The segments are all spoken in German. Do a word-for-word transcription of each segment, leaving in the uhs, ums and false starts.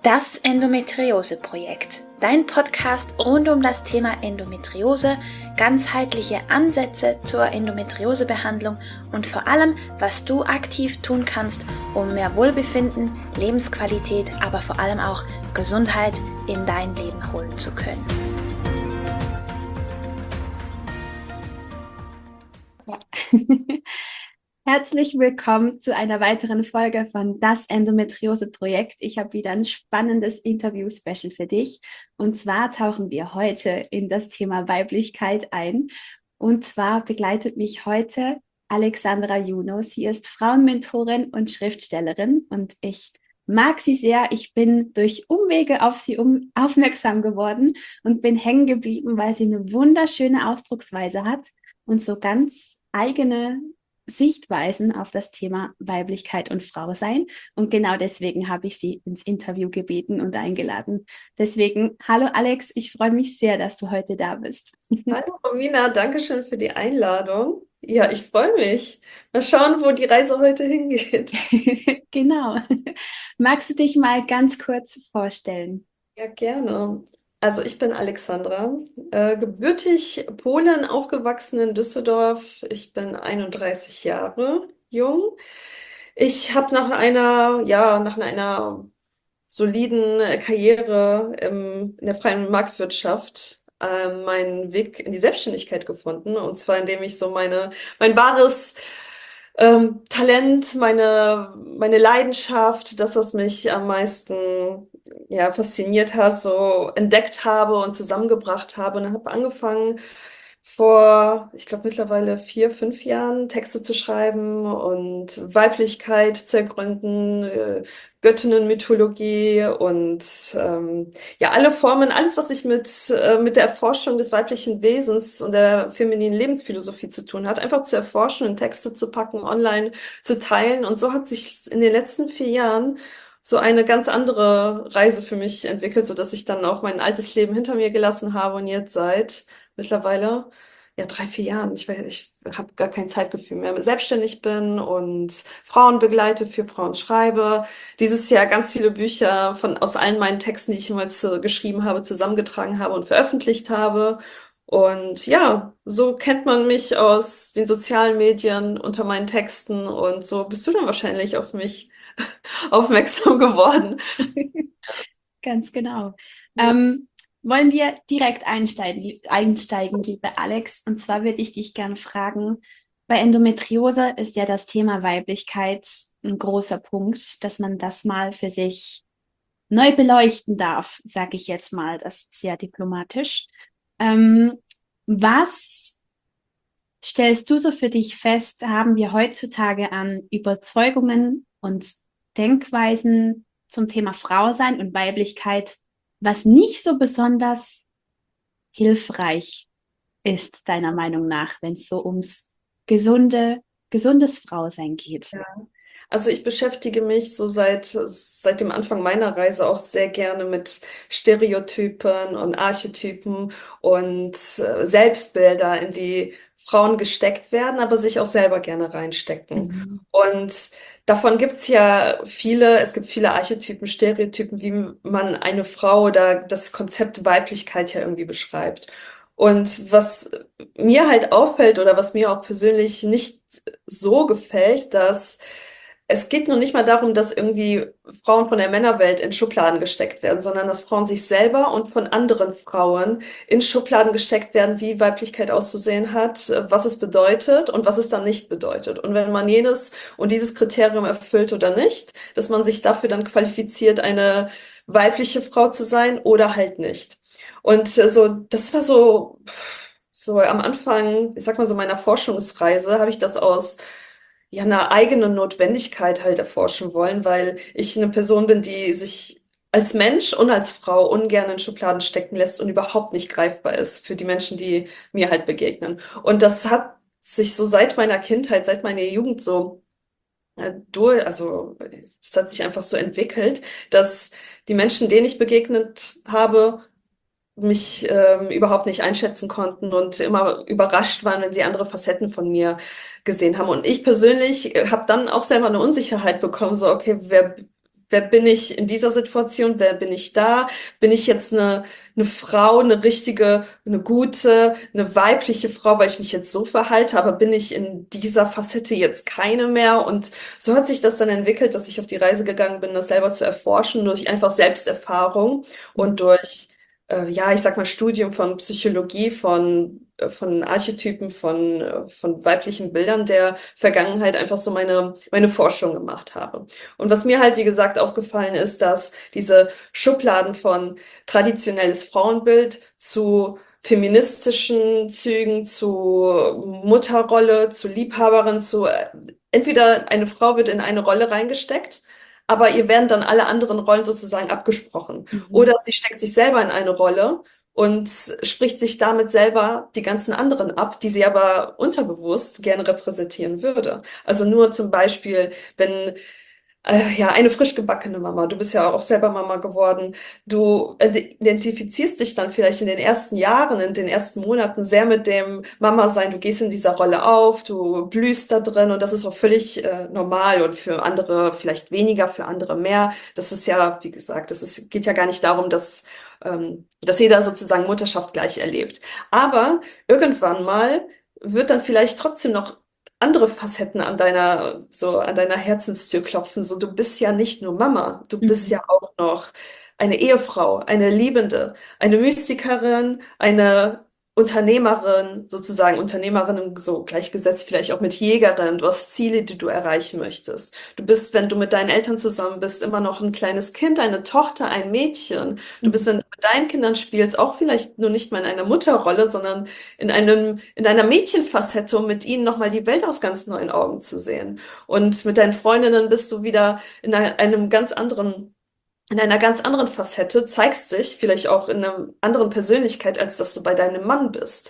Das Endometriose-Projekt, dein Podcast rund um das Thema Endometriose, ganzheitliche Ansätze zur Endometriosebehandlung und vor allem, was du aktiv tun kannst, um mehr Wohlbefinden, Lebensqualität, aber vor allem auch Gesundheit in dein Leben holen zu können. Ja. Herzlich willkommen zu einer weiteren Folge von Das Endometriose-Projekt. Ich habe wieder ein spannendes Interview-Special für dich. Und zwar tauchen wir heute in das Thema Weiblichkeit ein. Und zwar begleitet mich heute Alexandra Juno. Sie ist Frauenmentorin und Schriftstellerin und ich mag sie sehr. Ich bin durch Umwege auf sie um, aufmerksam geworden und bin hängen geblieben, weil sie eine wunderschöne Ausdrucksweise hat und so ganz eigene Sichtweisen auf das Thema Weiblichkeit und Frausein. Und genau deswegen habe ich sie ins Interview gebeten und eingeladen. Deswegen, hallo Alex, ich freue mich sehr, dass du heute da bist. Hallo Romina, danke schön für die Einladung. Ja, ich freue mich. Mal schauen, wo die Reise heute hingeht. Genau. Magst du dich mal ganz kurz vorstellen? Ja, gerne. Also ich bin Alexandra, äh, gebürtig Polen, aufgewachsen in Düsseldorf. Ich bin einunddreißig Jahre jung. Ich habe nach einer, ja, nach einer soliden Karriere im, in der freien Marktwirtschaft äh, meinen Weg in die Selbstständigkeit gefunden. Und zwar indem ich so meine, mein wahres ähm, Talent, meine, meine Leidenschaft, das, was mich am meisten ja, fasziniert hat, so entdeckt habe und zusammengebracht habe. Und dann habe angefangen, vor, ich glaube, mittlerweile vier, fünf Jahren Texte zu schreiben und Weiblichkeit zu ergründen, äh, Göttinnenmythologie und ähm, ja, alle Formen, alles, was sich mit, äh, mit der Erforschung des weiblichen Wesens und der femininen Lebensphilosophie zu tun hat, einfach zu erforschen, in Texte zu packen, online zu teilen. Und so hat sich in den letzten vier Jahren so eine ganz andere Reise für mich entwickelt, so dass ich dann auch mein altes Leben hinter mir gelassen habe und jetzt seit mittlerweile ja drei, vier Jahren, ich weiß, ich habe gar kein Zeitgefühl mehr, selbstständig bin und Frauen begleite, für Frauen schreibe. Dieses Jahr ganz viele Bücher von aus allen meinen Texten, die ich jemals zu, geschrieben habe, zusammengetragen habe und veröffentlicht habe. Und ja, so kennt man mich aus den sozialen Medien unter meinen Texten und so bist du dann wahrscheinlich auf mich aufmerksam geworden. Ganz genau. Ähm, wollen wir direkt einsteigen, einsteigen, liebe Alex? Und zwar würde ich dich gerne fragen, bei Endometriose ist ja das Thema Weiblichkeit ein großer Punkt, dass man das mal für sich neu beleuchten darf, sage ich jetzt mal, das ist sehr diplomatisch. Ähm, was stellst du so für dich fest, haben wir heutzutage an Überzeugungen und Denkweisen zum Thema Frausein und Weiblichkeit, was nicht so besonders hilfreich ist, deiner Meinung nach, wenn es so ums gesunde, gesundes Frausein geht? Ja. Also ich beschäftige mich so seit, seit dem Anfang meiner Reise auch sehr gerne mit Stereotypen und Archetypen und äh, Selbstbilder, in die Frauen gesteckt werden, aber sich auch selber gerne reinstecken. Mhm. Und davon gibt es ja viele, es gibt viele Archetypen, Stereotypen, wie man eine Frau oder das Konzept Weiblichkeit ja irgendwie beschreibt. Und was mir halt auffällt oder was mir auch persönlich nicht so gefällt, dass es geht nur nicht mal darum, dass irgendwie Frauen von der Männerwelt in Schubladen gesteckt werden, sondern dass Frauen sich selber und von anderen Frauen in Schubladen gesteckt werden, wie Weiblichkeit auszusehen hat, was es bedeutet und was es dann nicht bedeutet. Und wenn man jenes und dieses Kriterium erfüllt oder nicht, dass man sich dafür dann qualifiziert, eine weibliche Frau zu sein oder halt nicht. Und äh, so, das war so, so am Anfang, ich sag mal so meiner Forschungsreise, habe ich das aus ja, einer eigenen Notwendigkeit halt erforschen wollen, weil ich eine Person bin, die sich als Mensch und als Frau ungern in Schubladen stecken lässt und überhaupt nicht greifbar ist für die Menschen, die mir halt begegnen. Und das hat sich so seit meiner Kindheit, seit meiner Jugend so äh, durch, also es hat sich einfach so entwickelt, dass die Menschen, denen ich begegnet habe, mich ähm, überhaupt nicht einschätzen konnten und immer überrascht waren, wenn sie andere Facetten von mir gesehen haben. Und ich persönlich habe dann auch selber eine Unsicherheit bekommen, so, okay, wer, wer bin ich in dieser Situation, wer bin ich da? Bin ich jetzt eine, eine Frau, eine richtige, eine gute, eine weibliche Frau, weil ich mich jetzt so verhalte, aber bin ich in dieser Facette jetzt keine mehr? Und so hat sich das dann entwickelt, dass ich auf die Reise gegangen bin, das selber zu erforschen, durch einfach Selbsterfahrung und durch, äh, ja, ich sag mal, Studium von Psychologie, von, äh, von Archetypen, von, äh, von weiblichen Bildern der Vergangenheit einfach so meine, meine Forschung gemacht habe. Und was mir halt, wie gesagt, aufgefallen ist, dass diese Schubladen von traditionelles Frauenbild zu feministischen Zügen, zu Mutterrolle, zu Liebhaberin, zu äh, entweder eine Frau wird in eine Rolle reingesteckt, aber ihr werden dann alle anderen Rollen sozusagen abgesprochen. Mhm. Oder sie steckt sich selber in eine Rolle und spricht sich damit selber die ganzen anderen ab, die sie aber unterbewusst gerne repräsentieren würde. Also nur zum Beispiel, wenn äh, ja, eine frisch gebackene Mama. Du bist ja auch selber Mama geworden. Du identifizierst dich dann vielleicht in den ersten Jahren, in den ersten Monaten sehr mit dem Mama-Sein. Du gehst in dieser Rolle auf, du blühst da drin und das ist auch völlig äh, normal und für andere vielleicht weniger, für andere mehr. Das ist ja, wie gesagt, das ist, geht ja gar nicht darum, dass, ähm, dass jeder sozusagen Mutterschaft gleich erlebt. Aber irgendwann mal wird dann vielleicht trotzdem noch andere Facetten an deiner, so an deiner Herzenstür klopfen. So, du bist ja nicht nur Mama, du bist Mhm. ja auch noch eine Ehefrau, eine Liebende, eine Mystikerin, eine Unternehmerin, sozusagen Unternehmerin, so gleichgesetzt vielleicht auch mit Jägerin. Du hast Ziele, die du erreichen möchtest. Du bist, wenn du mit deinen Eltern zusammen bist, immer noch ein kleines Kind, eine Tochter, ein Mädchen. Du bist, Mhm. wenn du mit deinen Kindern spielst, auch vielleicht nur nicht mal in einer Mutterrolle, sondern in einem, in einer Mädchenfacette, um mit ihnen nochmal die Welt aus ganz neuen Augen zu sehen. Und mit deinen Freundinnen bist du wieder in einer- einem ganz anderen, in einer ganz anderen Facette, zeigst dich vielleicht auch in einer anderen Persönlichkeit, als dass du bei deinem Mann bist.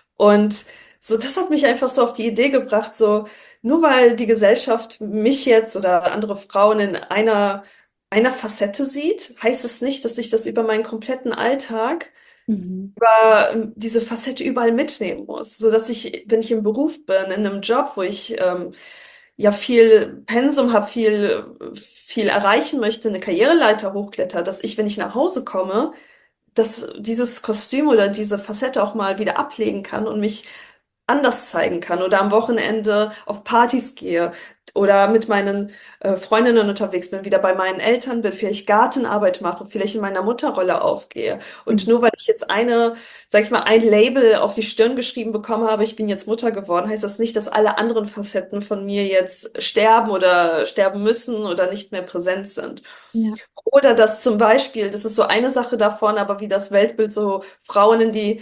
Und so, das hat mich einfach so auf die Idee gebracht, so, nur weil die Gesellschaft mich jetzt oder andere Frauen in einer, einer Facette sieht, heißt es nicht, dass ich das über meinen kompletten Alltag Mhm. äh, diese Facette überall mitnehmen muss, so dass ich, wenn ich im Beruf bin, in einem Job, wo ich ähm, ja viel Pensum habe, viel, viel erreichen möchte, eine Karriereleiter hochkletter, dass ich, wenn ich nach Hause komme, dass dieses Kostüm oder diese Facette auch mal wieder ablegen kann und mich anders zeigen kann oder am Wochenende auf Partys gehe oder mit meinen äh, Freundinnen unterwegs bin, wieder bei meinen Eltern bin, vielleicht Gartenarbeit mache, vielleicht in meiner Mutterrolle aufgehe. Und Mhm. nur weil ich jetzt eine, sag ich mal, ein Label auf die Stirn geschrieben bekommen habe, ich bin jetzt Mutter geworden, heißt das nicht, dass alle anderen Facetten von mir jetzt sterben oder sterben müssen oder nicht mehr präsent sind. Ja. Oder dass zum Beispiel, das ist so eine Sache davon, aber wie das Weltbild so Frauen in die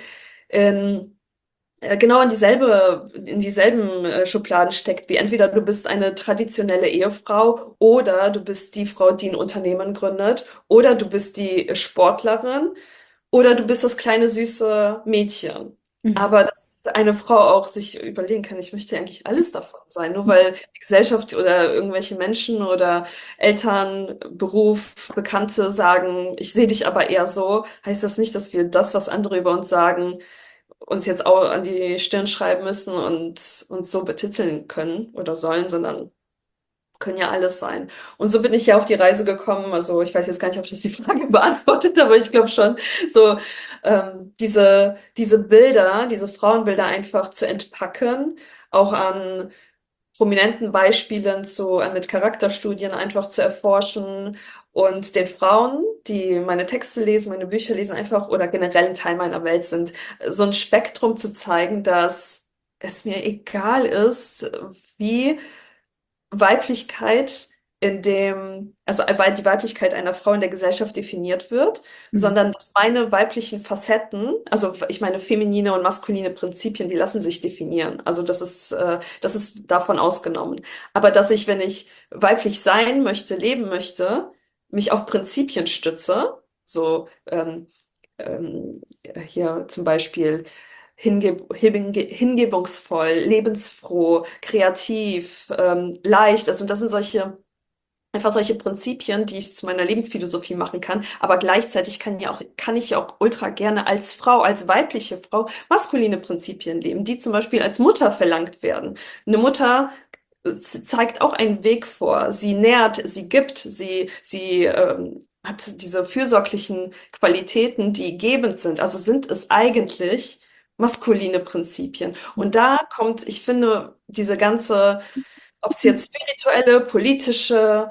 in äh, genau in dieselbe, in dieselben äh, Schubladen steckt, wie entweder du bist eine traditionelle Ehefrau oder du bist die Frau, die ein Unternehmen gründet oder du bist die Sportlerin oder du bist das kleine süße Mädchen. Mhm. Aber dass eine Frau auch sich überlegen kann, ich möchte eigentlich alles davon sein, nur weil die Gesellschaft oder irgendwelche Menschen oder Eltern, Beruf, Bekannte sagen, ich sehe dich aber eher so, heißt das nicht, dass wir das, was andere über uns sagen, uns jetzt auch an die Stirn schreiben müssen und uns so betiteln können oder sollen, sondern können ja alles sein. Und so bin ich ja auf die Reise gekommen. Also ich weiß jetzt gar nicht, ob das die Frage beantwortet, aber ich glaube schon, so ähm, diese, diese Bilder, diese Frauenbilder einfach zu entpacken, auch an prominenten Beispielen zu, äh, mit Charakterstudien einfach zu erforschen und den Frauen, die meine Texte lesen, meine Bücher lesen, einfach oder generell ein Teil meiner Welt sind, so ein Spektrum zu zeigen, dass es mir egal ist, wie Weiblichkeit in dem, also weil die Weiblichkeit einer Frau in der Gesellschaft definiert wird, Mhm. sondern dass meine weiblichen Facetten, also ich meine feminine und maskuline Prinzipien, die lassen sich definieren. Also das ist, äh, das ist davon ausgenommen. Aber dass ich, wenn ich weiblich sein möchte, leben möchte, mich auf Prinzipien stütze, so ähm, ähm, hier zum Beispiel hingeb hinge hingebungsvoll, lebensfroh, kreativ, ähm, leicht. Also das sind solche, einfach solche Prinzipien, die ich zu meiner Lebensphilosophie machen kann. Aber gleichzeitig kann ja auch, kann ich ja auch ultra gerne als Frau, als weibliche Frau maskuline Prinzipien leben, die zum Beispiel als Mutter verlangt werden. Eine Mutter z- zeigt auch einen Weg vor. Sie nährt, sie gibt, sie, sie ähm, hat diese fürsorglichen Qualitäten, die gebend sind. Also sind es eigentlich maskuline Prinzipien. Und da kommt, ich finde, diese ganze, ob es jetzt spirituelle, politische,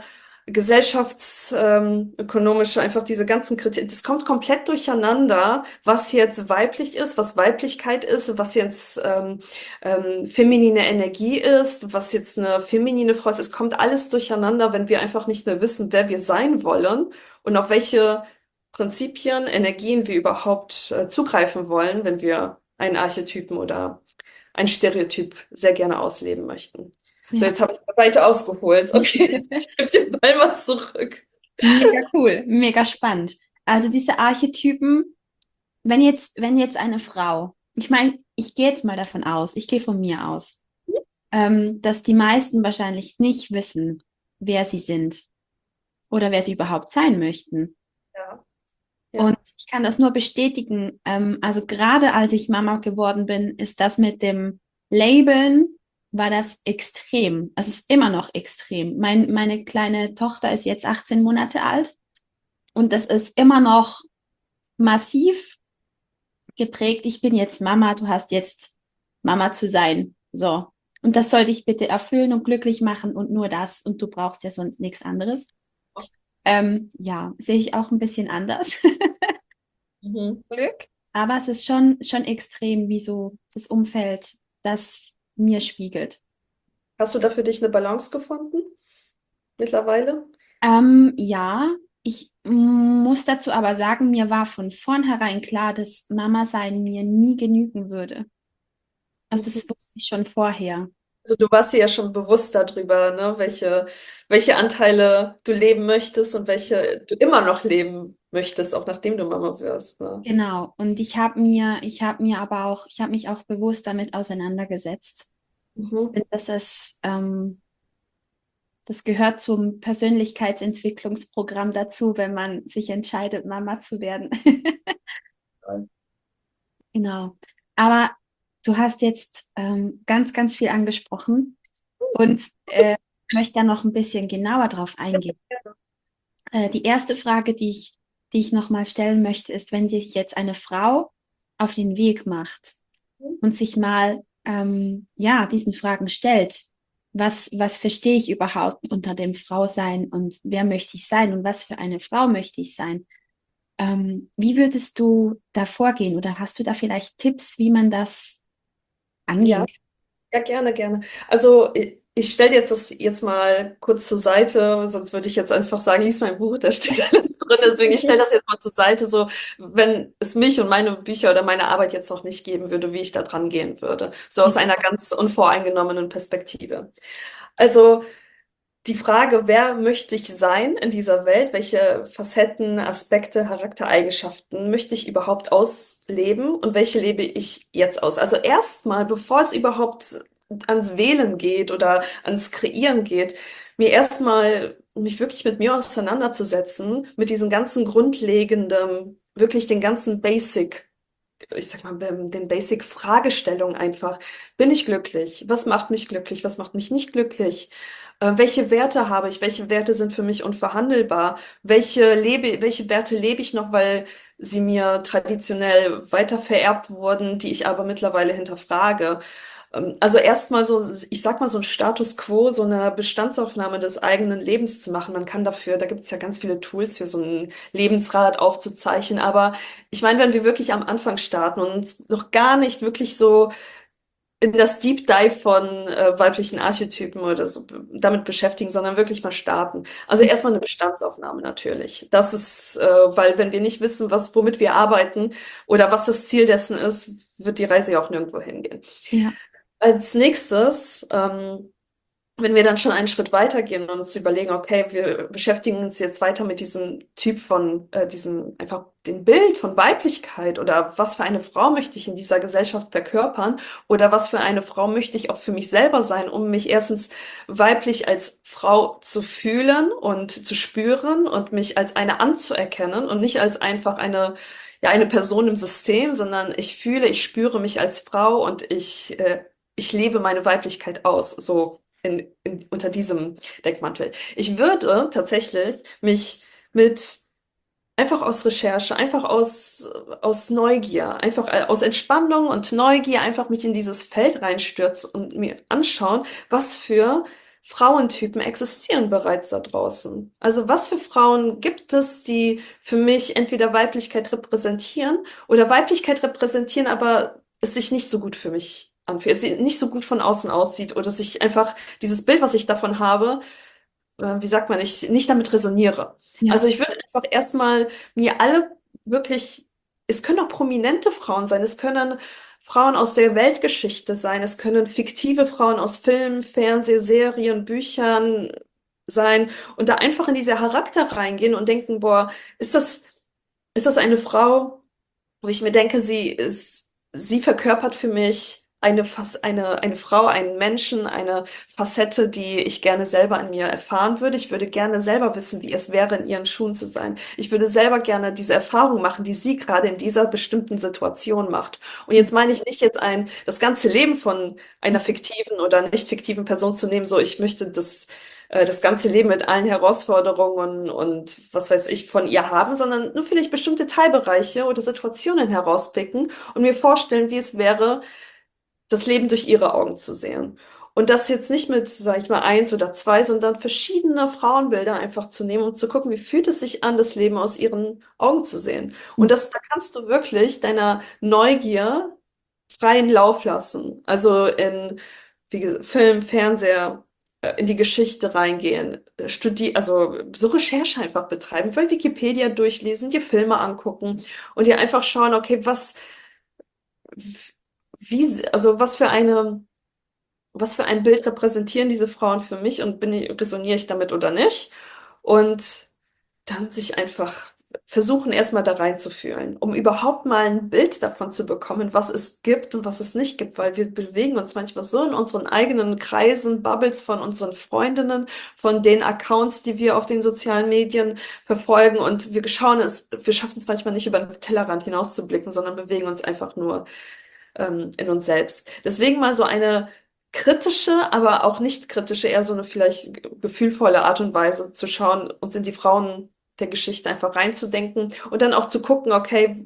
gesellschaftsökonomische, einfach diese ganzen Kriterien, das kommt komplett durcheinander, was jetzt weiblich ist, was Weiblichkeit ist, was jetzt ähm, ähm, feminine Energie ist, was jetzt eine feminine Frau ist. Es kommt alles durcheinander, wenn wir einfach nicht mehr wissen, wer wir sein wollen und auf welche Prinzipien, Energien wir überhaupt äh, zugreifen wollen, wenn wir einen Archetypen oder ein Stereotyp sehr gerne ausleben möchten. So, Ja. jetzt habe ich weiter ausgeholt. Okay, ich gebe den Ball mal zurück. Mega cool, mega spannend. Also diese Archetypen, wenn jetzt, wenn jetzt eine Frau, ich meine, ich gehe jetzt mal davon aus, ich gehe von mir aus, ähm, dass die meisten wahrscheinlich nicht wissen, wer sie sind oder wer sie überhaupt sein möchten. Ja, Und ja, ich kann das nur bestätigen. Ähm, also gerade als ich Mama geworden bin, ist das mit dem Labeln, war das extrem. Also es ist immer noch extrem. Mein, meine kleine Tochter ist jetzt achtzehn Monate alt und das ist immer noch massiv geprägt. Ich bin jetzt Mama, du hast jetzt Mama zu sein. So. Und das soll dich bitte erfüllen und glücklich machen und nur das. Und du brauchst ja sonst nichts anderes. Ähm, ja, sehe ich auch ein bisschen anders. mhm. Glück. Aber es ist schon, schon extrem, wie so das Umfeld das mir spiegelt. Hast du da für dich eine Balance gefunden mittlerweile? Ähm, ja, ich muss dazu aber sagen, mir war von vornherein klar, dass Mama sein mir nie genügen würde. Also Mhm. das wusste ich schon vorher. Also du warst dir ja schon bewusst darüber, ne, welche, welche Anteile du leben möchtest und welche du immer noch leben möchtest, auch nachdem du Mama wirst, ne? Genau. Und ich habe mir, ich habe mir aber auch, ich habe mich auch bewusst damit auseinandergesetzt. Mhm. Und das ist, ähm, das gehört zum Persönlichkeitsentwicklungsprogramm dazu, wenn man sich entscheidet, Mama zu werden. Genau. Aber du hast jetzt ähm, ganz, ganz viel angesprochen und äh, möchte da noch ein bisschen genauer drauf eingehen. Äh, die erste Frage, die ich, die ich nochmal stellen möchte, ist, wenn sich jetzt eine Frau auf den Weg macht und sich mal ähm, ja, diesen Fragen stellt, was, was verstehe ich überhaupt unter dem Frausein und wer möchte ich sein und was für eine Frau möchte ich sein? Ähm, wie würdest du da vorgehen oder hast du da vielleicht Tipps, wie man das angehen Ja. kann? Ja, gerne, gerne. Also ich, ich stelle jetzt das jetzt mal kurz zur Seite, sonst würde ich jetzt einfach sagen, lies mein Buch, da steht alles drin. Deswegen, ich stelle das jetzt mal zur Seite, so wenn es mich und meine Bücher oder meine Arbeit jetzt noch nicht geben würde, wie ich da dran gehen würde. So aus einer ganz unvoreingenommenen Perspektive. Also die Frage, wer möchte ich sein in dieser Welt? Welche Facetten, Aspekte, Charaktereigenschaften möchte ich überhaupt ausleben und welche lebe ich jetzt aus? Also erstmal, bevor es überhaupt ans Wählen geht oder ans Kreieren geht, mir erstmal mich wirklich mit mir auseinanderzusetzen, mit diesen ganzen grundlegenden, wirklich den ganzen Basic, ich sag mal, den Basic-Fragestellungen einfach. Bin ich glücklich? Was macht mich glücklich? Was macht mich nicht glücklich? Äh, welche Werte habe ich? Welche Werte sind für mich unverhandelbar? Welche lebe, welche Werte lebe ich noch, weil sie mir traditionell weiter vererbt wurden, die ich aber mittlerweile hinterfrage? Ähm, Also erstmal so, ich sag mal, so ein Status quo, so eine Bestandsaufnahme des eigenen Lebens zu machen. Man kann dafür, da gibt es ja ganz viele Tools für so ein Lebensrad aufzuzeichnen. Aber ich meine, wenn wir wirklich am Anfang starten und uns noch gar nicht wirklich so in das Deep Dive von äh, weiblichen Archetypen oder so b- damit beschäftigen, sondern wirklich mal starten. Also erstmal eine Bestandsaufnahme natürlich. Das ist, äh, weil wenn wir nicht wissen, was, womit wir arbeiten oder was das Ziel dessen ist, wird die Reise ja auch nirgendwo hingehen. Ja, Als nächstes, ähm, wenn wir dann schon einen Schritt weitergehen und uns überlegen, okay, wir beschäftigen uns jetzt weiter mit diesem Typ von, äh, diesem, einfach dem Bild von Weiblichkeit oder was für eine Frau möchte ich in dieser Gesellschaft verkörpern oder was für eine Frau möchte ich auch für mich selber sein, um mich erstens weiblich als Frau zu fühlen und zu spüren und mich als eine anzuerkennen und nicht als einfach eine, ja, eine Person im System, sondern ich fühle, ich spüre mich als Frau und ich, äh, ich lebe meine Weiblichkeit aus. So. in, in, unter diesem Deckmantel. Ich würde tatsächlich mich mit einfach aus Recherche, einfach aus, aus Neugier, einfach äh, aus Entspannung und Neugier einfach mich in dieses Feld reinstürzen und mir anschauen, was für Frauentypen existieren bereits da draußen. Also was für Frauen gibt es, die für mich entweder Weiblichkeit repräsentieren oder Weiblichkeit repräsentieren, aber es sich nicht so gut für mich anfühlt, es nicht so gut von außen aussieht oder sich einfach dieses Bild, was ich davon habe, äh, wie sagt man, ich nicht damit resoniere. Ja. Also ich würde einfach erstmal mir alle wirklich, es können auch prominente Frauen sein, es können Frauen aus der Weltgeschichte sein, es können fiktive Frauen aus Filmen, Fernseh, Serien, Büchern sein und da einfach in diese Charakter reingehen und denken, boah, ist das, ist das eine Frau, wo ich mir denke, sie ist, sie verkörpert für mich eine, Fac- eine, eine Frau, einen Menschen, eine Facette, die ich gerne selber an mir erfahren würde. Ich würde gerne selber wissen, wie es wäre, in ihren Schuhen zu sein. Ich würde selber gerne diese Erfahrung machen, die sie gerade in dieser bestimmten Situation macht. Und jetzt meine ich nicht jetzt ein, das ganze Leben von einer fiktiven oder nicht fiktiven Person zu nehmen, so ich möchte das äh, das ganze Leben mit allen Herausforderungen und was weiß ich von ihr haben, sondern nur vielleicht bestimmte Teilbereiche oder Situationen herauspicken und mir vorstellen, wie es wäre, das Leben durch ihre Augen zu sehen. Und das jetzt nicht mit, sag ich mal, eins oder zwei, sondern verschiedene Frauenbilder einfach zu nehmen und zu gucken, wie fühlt es sich an, das Leben aus ihren Augen zu sehen. Und das, da kannst du wirklich deiner Neugier freien Lauf lassen. Also in wie gesagt, Film, Fernseher, äh, in die Geschichte reingehen, studi also so Recherche einfach betreiben, bei Wikipedia durchlesen, dir Filme angucken und dir einfach schauen, okay, was, wie, also was für eine, was für ein Bild repräsentieren diese Frauen für mich und bin ich, resoniere ich damit oder nicht? Und dann sich einfach versuchen, erstmal da reinzufühlen, um überhaupt mal ein Bild davon zu bekommen, was es gibt und was es nicht gibt, weil wir bewegen uns manchmal so in unseren eigenen Kreisen, Bubbles von unseren Freundinnen, von den Accounts, die wir auf den sozialen Medien verfolgen und wir schauen es, wir schaffen es manchmal nicht über den Tellerrand hinauszublicken, sondern bewegen uns einfach nur ähm, in uns selbst. Deswegen mal so eine kritische, aber auch nicht kritische, eher so eine vielleicht ge- gefühlvolle Art und Weise zu schauen, uns in die Frauen der Geschichte einfach reinzudenken und dann auch zu gucken, okay,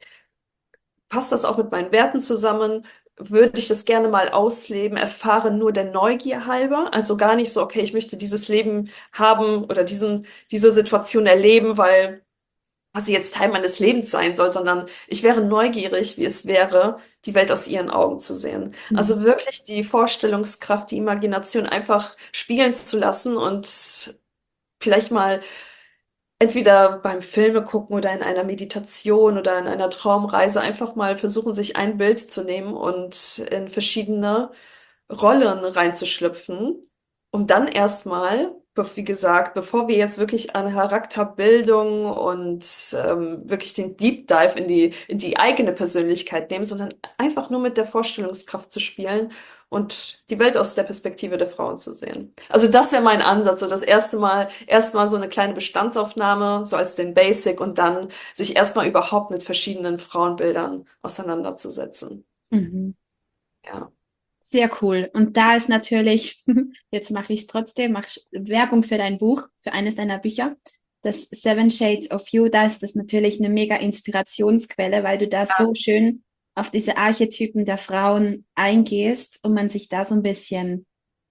passt das auch mit meinen Werten zusammen? Würde ich das gerne mal ausleben, erfahren nur der Neugier halber? Also gar nicht so, okay, ich möchte dieses Leben haben oder diesen, diese Situation erleben, weil was jetzt Teil meines Lebens sein soll, sondern ich wäre neugierig, wie es wäre, die Welt aus ihren Augen zu sehen. Mhm. Also wirklich die Vorstellungskraft, die Imagination einfach spielen zu lassen und vielleicht mal entweder beim Filme gucken oder in einer Meditation oder in einer Traumreise einfach mal versuchen, sich ein Bild zu nehmen und in verschiedene Rollen reinzuschlüpfen, um dann erstmal, be- wie gesagt, bevor wir jetzt wirklich an Charakterbildung und ähm, wirklich den Deep Dive in die, in die eigene Persönlichkeit nehmen, sondern einfach nur mit der Vorstellungskraft zu spielen und die Welt aus der Perspektive der Frauen zu sehen. Also das wäre mein Ansatz, so das erste Mal, erstmal so eine kleine Bestandsaufnahme, so als den Basic und dann sich erstmal überhaupt mit verschiedenen Frauenbildern auseinanderzusetzen. Mhm. Ja. Sehr cool. Und da ist natürlich, jetzt mache ich es trotzdem, mach Werbung für dein Buch, für eines deiner Bücher, das Seven Shades of You. Da ist das natürlich eine mega Inspirationsquelle, weil du da so schön auf diese Archetypen der Frauen eingehst und man sich da so ein bisschen,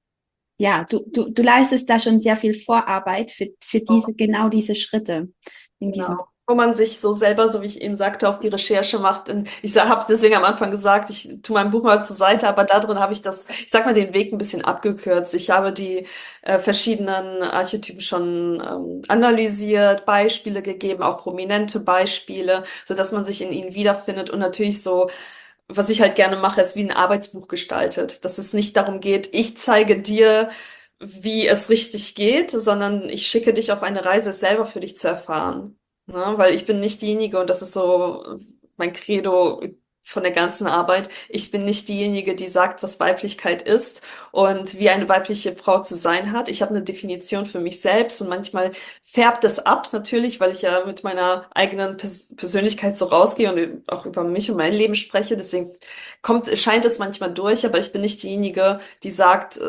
ja, du, du, du leistest da schon sehr viel Vorarbeit für, für diese, genau diese Schritte in diesem. Genau. Wo man sich so selber, so wie ich eben sagte, auf die Recherche macht. In, ich habe deswegen am Anfang gesagt, ich tue mein Buch mal zur Seite, aber da drin habe ich das, ich sag mal, den Weg ein bisschen abgekürzt. Ich habe die äh, verschiedenen Archetypen schon ähm, analysiert, Beispiele gegeben, auch prominente Beispiele, so dass man sich in ihnen wiederfindet und natürlich so, was ich halt gerne mache, ist wie ein Arbeitsbuch gestaltet, dass es nicht darum geht, ich zeige dir, wie es richtig geht, sondern ich schicke dich auf eine Reise, es selber für dich zu erfahren. Ne? Weil ich bin nicht diejenige, und das ist so mein Credo von der ganzen Arbeit, ich bin nicht diejenige, die sagt, was Weiblichkeit ist und wie eine weibliche Frau zu sein hat. Ich habe eine Definition für mich selbst und manchmal färbt es ab, natürlich, weil ich ja mit meiner eigenen Pers Persönlichkeit so rausgehe und auch über mich und mein Leben spreche. Deswegen kommt, scheint es manchmal durch, aber ich bin nicht diejenige, die sagt, äh,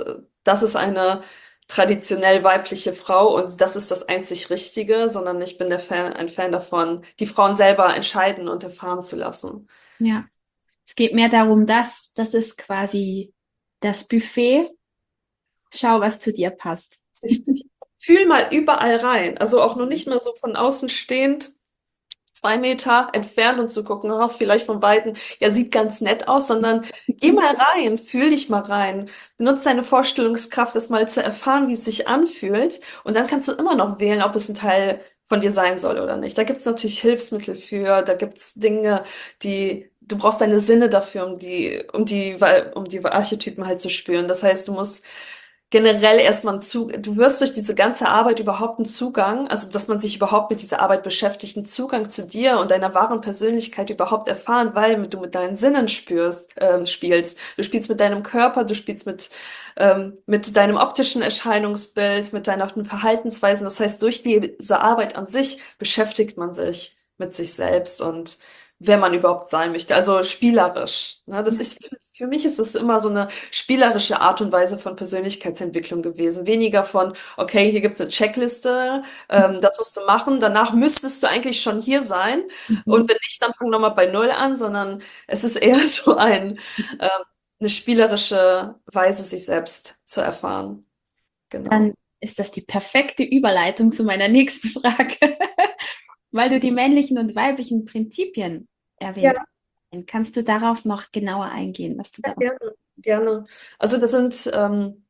das ist eine traditionell weibliche Frau und das ist das einzig Richtige, sondern ich bin der Fan, ein Fan davon, die Frauen selber entscheiden und erfahren zu lassen. Ja. Es geht mehr darum, dass das ist quasi das Buffet. Schau, was zu dir passt. Ich fühl mal überall rein, also auch nur nicht mehr so von außen stehend, zwei Meter entfernt und zu gucken, auch vielleicht von Weitem, ja, sieht ganz nett aus, sondern geh mal rein, fühl dich mal rein, benutze deine Vorstellungskraft, das mal zu erfahren, wie es sich anfühlt und dann kannst du immer noch wählen, ob es ein Teil von dir sein soll oder nicht. Da gibt es natürlich Hilfsmittel für, da gibt es Dinge, die, du brauchst deine Sinne dafür, um die, um die, um die Archetypen halt zu spüren. Das heißt, du musst generell erstmal einen Zug, du wirst durch diese ganze Arbeit überhaupt einen Zugang, also dass man sich überhaupt mit dieser Arbeit beschäftigt, einen Zugang zu dir und deiner wahren Persönlichkeit überhaupt erfahren, weil du mit deinen Sinnen spürst, ähm, spielst. Du spielst mit deinem Körper, du spielst mit, ähm, mit deinem optischen Erscheinungsbild, mit deinen Verhaltensweisen. Das heißt, durch diese Arbeit an sich beschäftigt man sich mit sich selbst und wer man überhaupt sein möchte. Also spielerisch. Ne? Das ist, für mich ist es immer so eine spielerische Art und Weise von Persönlichkeitsentwicklung gewesen. Weniger von, okay, hier gibt's eine Checkliste, ähm, das musst du machen, danach müsstest du eigentlich schon hier sein. Und Mhm. wenn nicht, dann fang nochmal bei Null an, sondern es ist eher so ein, ähm, eine spielerische Weise, sich selbst zu erfahren. Dann Genau. ist das die perfekte Überleitung zu meiner nächsten Frage, weil du die männlichen und weiblichen Prinzipien erwähnt Ja, hast. Kannst du darauf noch genauer eingehen, was du darauf... gerne, gerne. Also das sind, ähm,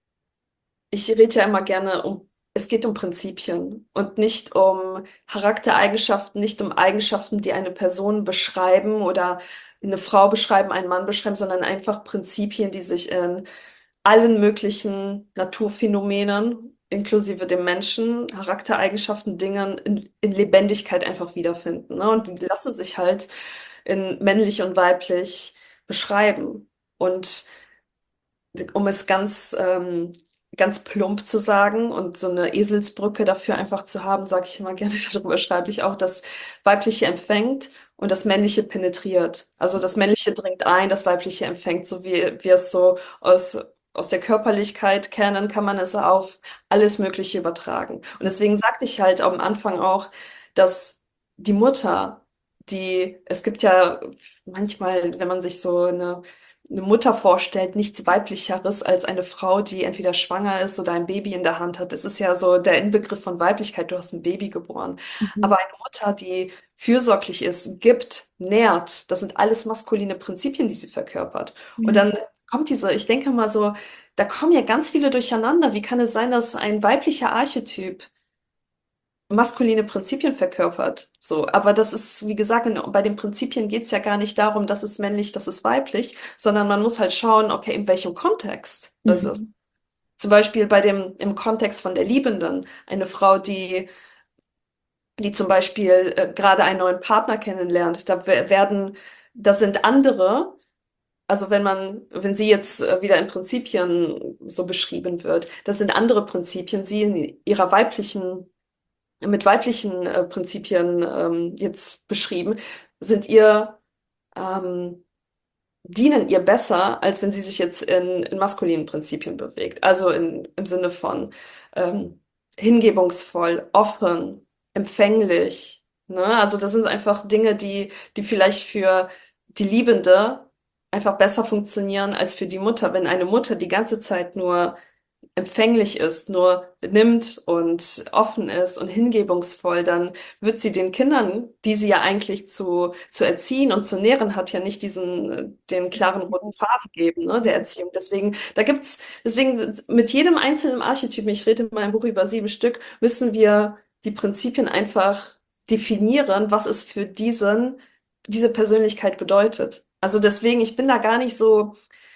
ich rede ja immer gerne um, es geht um Prinzipien und nicht um Charaktereigenschaften, nicht um Eigenschaften, die eine Person beschreiben oder eine Frau beschreiben, einen Mann beschreiben, sondern einfach Prinzipien, die sich in allen möglichen Naturphänomenen, inklusive dem Menschen, Charaktereigenschaften, Dingen in, in Lebendigkeit einfach wiederfinden. Ne? Und die lassen sich halt in männlich und weiblich beschreiben. Und um es ganz, ähm, ganz plump zu sagen und so eine Eselsbrücke dafür einfach zu haben, sage ich immer gerne, darüber schreibe ich auch, das Weibliche empfängt und das Männliche penetriert. Also das Männliche dringt ein, das Weibliche empfängt, so wie wir es so aus, aus der Körperlichkeit kennen, kann man es auf alles Mögliche übertragen. Und deswegen sagte ich halt am Anfang auch, dass die Mutter, die, es gibt ja manchmal, wenn man sich so eine eine Mutter vorstellt, nichts Weiblicheres als eine Frau, die entweder schwanger ist oder ein Baby in der Hand hat. Das ist ja so der Inbegriff von Weiblichkeit. Du hast ein Baby geboren. Mhm. Aber eine Mutter, die fürsorglich ist, gibt, nährt, das sind alles maskuline Prinzipien, die sie verkörpert. Und Ja. dann kommt diese, ich denke mal so, da kommen ja ganz viele durcheinander. Wie kann es sein, dass ein weiblicher Archetyp maskuline Prinzipien verkörpert. So, aber das ist, wie gesagt, in, bei den Prinzipien geht es ja gar nicht darum, das ist männlich, das ist weiblich, sondern man muss halt schauen, okay, in welchem Kontext ist es. Mhm. Zum Beispiel bei dem, im Kontext von der Liebenden, eine Frau, die, die zum Beispiel äh, gerade einen neuen Partner kennenlernt, da wer- werden, das sind andere, also wenn man, wenn sie jetzt äh, wieder in Prinzipien so beschrieben wird, das sind andere Prinzipien, sie in ihrer weiblichen mit weiblichen äh, Prinzipien ähm, jetzt beschrieben, sind ihr, ähm, dienen ihr besser, als wenn sie sich jetzt in, in maskulinen Prinzipien bewegt. Also in, im Sinne von ähm, hingebungsvoll, offen, empfänglich. Ne? Also das sind einfach Dinge, die, die vielleicht für die Liebende einfach besser funktionieren als für die Mutter. Wenn eine Mutter die ganze Zeit nur empfänglich ist, nur nimmt und offen ist und hingebungsvoll, dann wird sie den Kindern, die sie ja eigentlich zu, zu erziehen und zu nähren hat, ja nicht diesen, äh, den klaren roten Faden geben, ne, der Erziehung. Deswegen, da gibt's, deswegen mit jedem einzelnen Archetypen, ich rede in meinem Buch über sieben Stück, müssen wir die Prinzipien einfach definieren, was es für diesen, diese Persönlichkeit bedeutet. Also deswegen, ich bin da gar nicht so,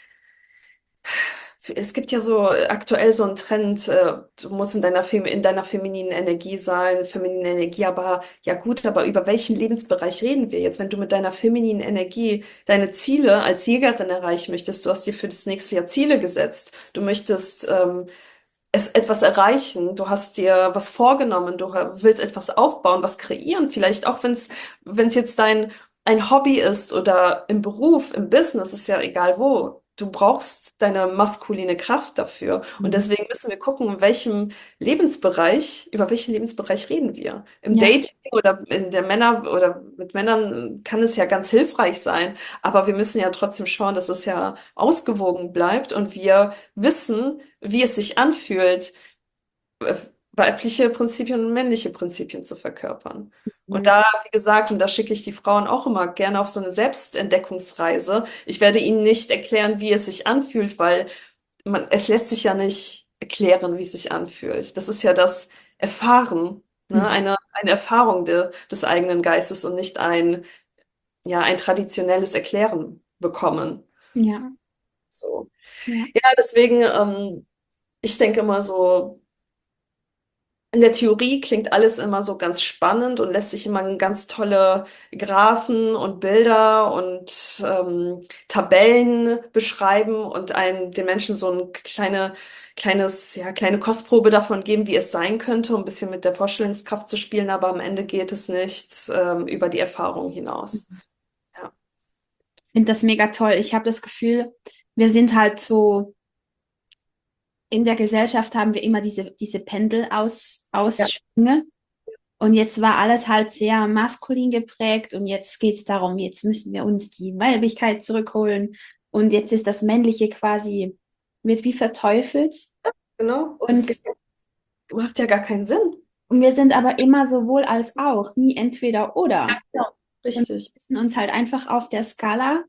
es gibt ja so aktuell so einen Trend, äh, du musst in deiner Fem in deiner femininen Energie sein, feminine Energie, aber ja gut, aber über welchen Lebensbereich reden wir jetzt? Wenn du mit deiner femininen Energie deine Ziele als Jägerin erreichen möchtest, du hast dir für das nächste Jahr Ziele gesetzt, du möchtest ähm, es etwas erreichen, du hast dir was vorgenommen, du willst etwas aufbauen, was kreieren, vielleicht auch wenn es wenn es jetzt dein ein Hobby ist oder im Beruf, im Business, ist ja egal wo. du brauchst deine maskuline Kraft dafür. Und Mhm. deswegen müssen wir gucken, in welchem Lebensbereich, über welchen Lebensbereich reden wir. Im Ja. Dating oder in der Männer oder mit Männern kann es ja ganz hilfreich sein, aber wir müssen ja trotzdem schauen, dass es ja ausgewogen bleibt und wir wissen, wie es sich anfühlt, äh, weibliche Prinzipien und männliche Prinzipien zu verkörpern. Und Mhm. da, wie gesagt, und da schicke ich die Frauen auch immer gerne auf so eine Selbstentdeckungsreise. Ich werde ihnen nicht erklären, wie es sich anfühlt, weil man, es lässt sich ja nicht erklären, wie es sich anfühlt. Das ist ja das Erfahren, ne? Mhm. Eine, eine Erfahrung de, des eigenen Geistes und nicht ein, ja, ein traditionelles Erklären bekommen. Ja. So. Ja. Ja, deswegen, ähm, ich denke immer so, in der Theorie klingt alles immer so ganz spannend und lässt sich immer ganz tolle Graphen und Bilder und ähm, Tabellen beschreiben und einen, den Menschen so ein kleine, kleines, ja, kleine Kostprobe davon geben, wie es sein könnte, um ein bisschen mit der Vorstellungskraft zu spielen, aber am Ende geht es nicht ähm, über die Erfahrung hinaus. Ja, Ich finde das mega toll. Ich habe das Gefühl, wir sind halt so, in der Gesellschaft haben wir immer diese, diese Pendelaus, ja, Ausschwünge. Und jetzt war alles halt sehr maskulin geprägt und jetzt geht es darum, jetzt müssen wir uns die Weiblichkeit zurückholen. Und jetzt ist das Männliche quasi, wird wie verteufelt. genau. Das Und, geht, macht ja gar keinen Sinn. und wir sind aber immer sowohl als auch, nie entweder oder. Ja, Und wir richtig. müssen uns halt einfach auf der Skala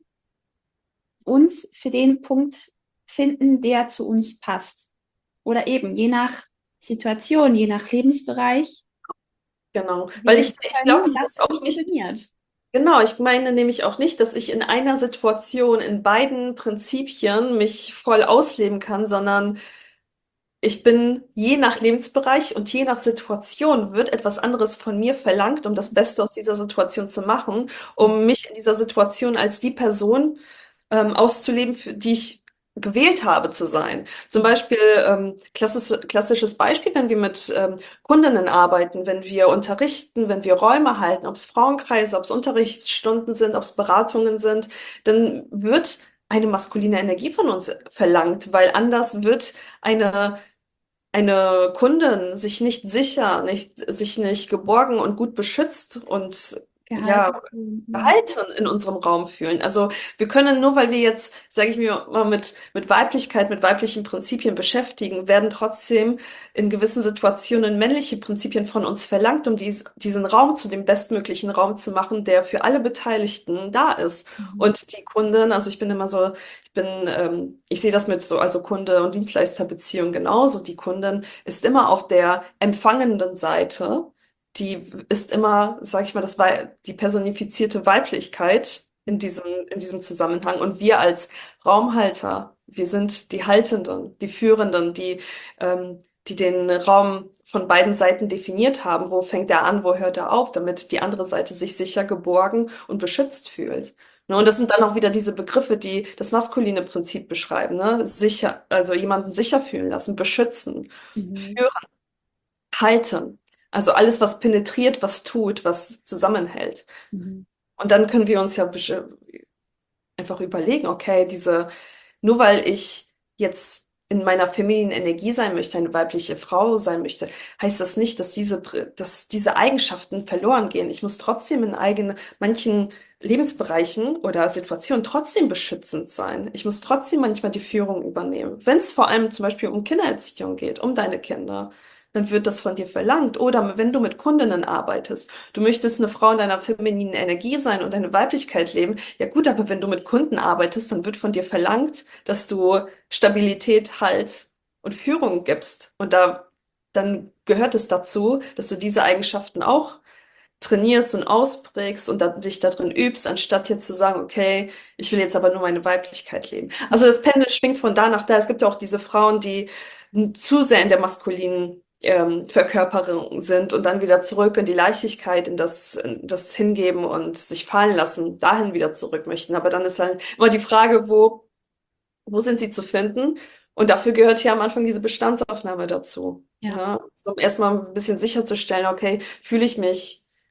uns für den Punkt finden, der zu uns passt. Oder eben je nach Situation, je nach Lebensbereich, Genau. wie Weil wir ich, es ich können, glaube das nämlich auch nicht, funktioniert. genau, ich meine nämlich auch nicht, dass ich in einer Situation in beiden Prinzipien mich voll ausleben kann, sondern ich bin je nach Lebensbereich und je nach Situation wird etwas anderes von mir verlangt, um das Beste aus dieser Situation zu machen, um mich in dieser Situation als die Person ähm, auszuleben, für die ich gewählt habe zu sein. Zum Beispiel ähm, klassisch, klassisches Beispiel, wenn wir mit ähm, Kundinnen arbeiten, wenn wir unterrichten, wenn wir Räume halten, ob es Frauenkreise, ob es Unterrichtsstunden sind, ob es Beratungen sind, dann wird eine maskuline Energie von uns verlangt, weil anders wird eine eine Kundin sich nicht sicher, nicht, sich nicht geborgen und gut beschützt und ja, Gehalten. Mhm. gehalten in unserem Raum fühlen. Also wir können nur, weil wir jetzt, sage ich mir mal, mit, mit Weiblichkeit, mit weiblichen Prinzipien beschäftigen, werden trotzdem in gewissen Situationen männliche Prinzipien von uns verlangt, um dies, diesen Raum zu dem bestmöglichen Raum zu machen, der für alle Beteiligten da ist. Mhm. Und die Kundin, also ich bin immer so, ich bin, ähm, ich sehe das mit so, also Kunde- und Dienstleisterbeziehung genauso. Die Kundin ist immer auf der empfangenden Seite. Die ist immer, sag ich mal, das war die personifizierte Weiblichkeit in diesem, in diesem Zusammenhang. Und wir als Raumhalter, wir sind die Haltenden, die Führenden, die, ähm, die den Raum von beiden Seiten definiert haben. Wo fängt er an, wo hört er auf, damit die andere Seite sich sicher geborgen und beschützt fühlt. Ne, und das sind dann auch wieder diese Begriffe, die das maskuline Prinzip beschreiben, ne? Sicher, also jemanden sicher fühlen lassen, beschützen, Mhm. führen, halten. Also alles, was penetriert, was tut, was zusammenhält. Mhm. Und dann können wir uns ja besch- einfach überlegen, okay, diese, nur weil ich jetzt in meiner femininen Energie sein möchte, eine weibliche Frau sein möchte, heißt das nicht, dass diese, Pr- dass diese Eigenschaften verloren gehen. Ich muss trotzdem in eigenen, manchen Lebensbereichen oder Situationen trotzdem beschützend sein. Ich muss trotzdem manchmal die Führung übernehmen. Wenn es vor allem zum Beispiel um Kindererziehung geht, um deine Kinder, dann wird das von dir verlangt. Oder wenn du mit Kundinnen arbeitest, du möchtest eine Frau in deiner femininen Energie sein und deine Weiblichkeit leben. Ja gut, aber wenn du mit Kunden arbeitest, dann wird von dir verlangt, dass du Stabilität, Halt und Führung gibst. Und da, dann gehört es dazu, dass du diese Eigenschaften auch trainierst und ausprägst und da, dich darin übst, anstatt jetzt zu sagen, okay, ich will jetzt aber nur meine Weiblichkeit leben. Also das Pendel schwingt von da nach da. Es gibt ja auch diese Frauen, die zu sehr in der maskulinen ähm, Verkörperung sind und dann wieder zurück in die Leichtigkeit, in das, in das Hingeben und sich fallen lassen, dahin wieder zurück möchten. Aber dann ist halt immer die Frage, wo, wo sind sie zu finden? Und dafür gehört ja am Anfang diese Bestandsaufnahme dazu. Ja. Ne? Um erstmal ein bisschen sicherzustellen, okay, fühle ich mich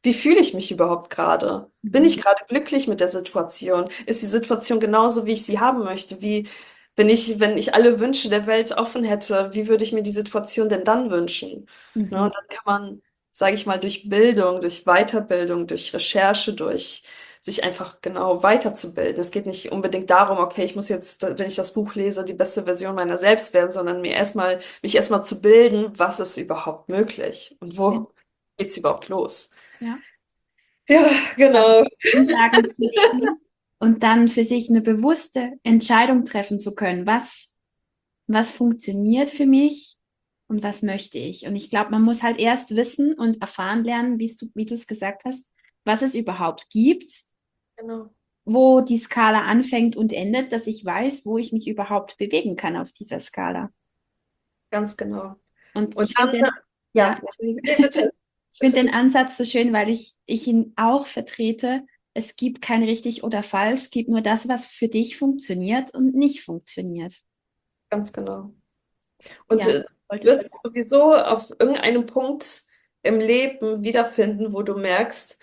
wie fühle ich mich überhaupt gerade? Bin Mhm. ich gerade glücklich mit der Situation? Ist die Situation genauso, wie ich sie haben möchte? Wie, wenn ich, wenn ich alle Wünsche der Welt offen hätte, wie würde ich mir die Situation denn dann wünschen? Ne, Mhm. und dann kann man, sage ich mal, durch Bildung, durch Weiterbildung, durch Recherche, durch sich einfach genau weiterzubilden. Es geht nicht unbedingt darum, okay, ich muss jetzt, wenn ich das Buch lese, die beste Version meiner selbst werden, sondern mir erstmal, mich erstmal zu bilden, was ist überhaupt möglich und wo geht's überhaupt los? Ja. Ja, Also genau. Grundlagen zu legen und dann für sich eine bewusste Entscheidung treffen zu können, was, was funktioniert für mich und was möchte ich. Und ich glaube, man muss halt erst wissen und erfahren lernen, wie du, wie du es gesagt hast, was es überhaupt gibt, Genau. wo die Skala anfängt und endet, dass ich weiß, wo ich mich überhaupt bewegen kann auf dieser Skala. Ganz genau. Und Und ich dann, finde den, ja, ja, Entschuldigung. nee, bitte, Ich finde bitte. den Ansatz so schön, weil ich, ich ihn auch vertrete. Es gibt kein richtig oder falsch, es gibt nur das, was für dich funktioniert und nicht funktioniert. Ganz genau. Und Ja, äh, du wolltest wirst du. dich sowieso auf irgendeinem Punkt im Leben wiederfinden, wo du merkst,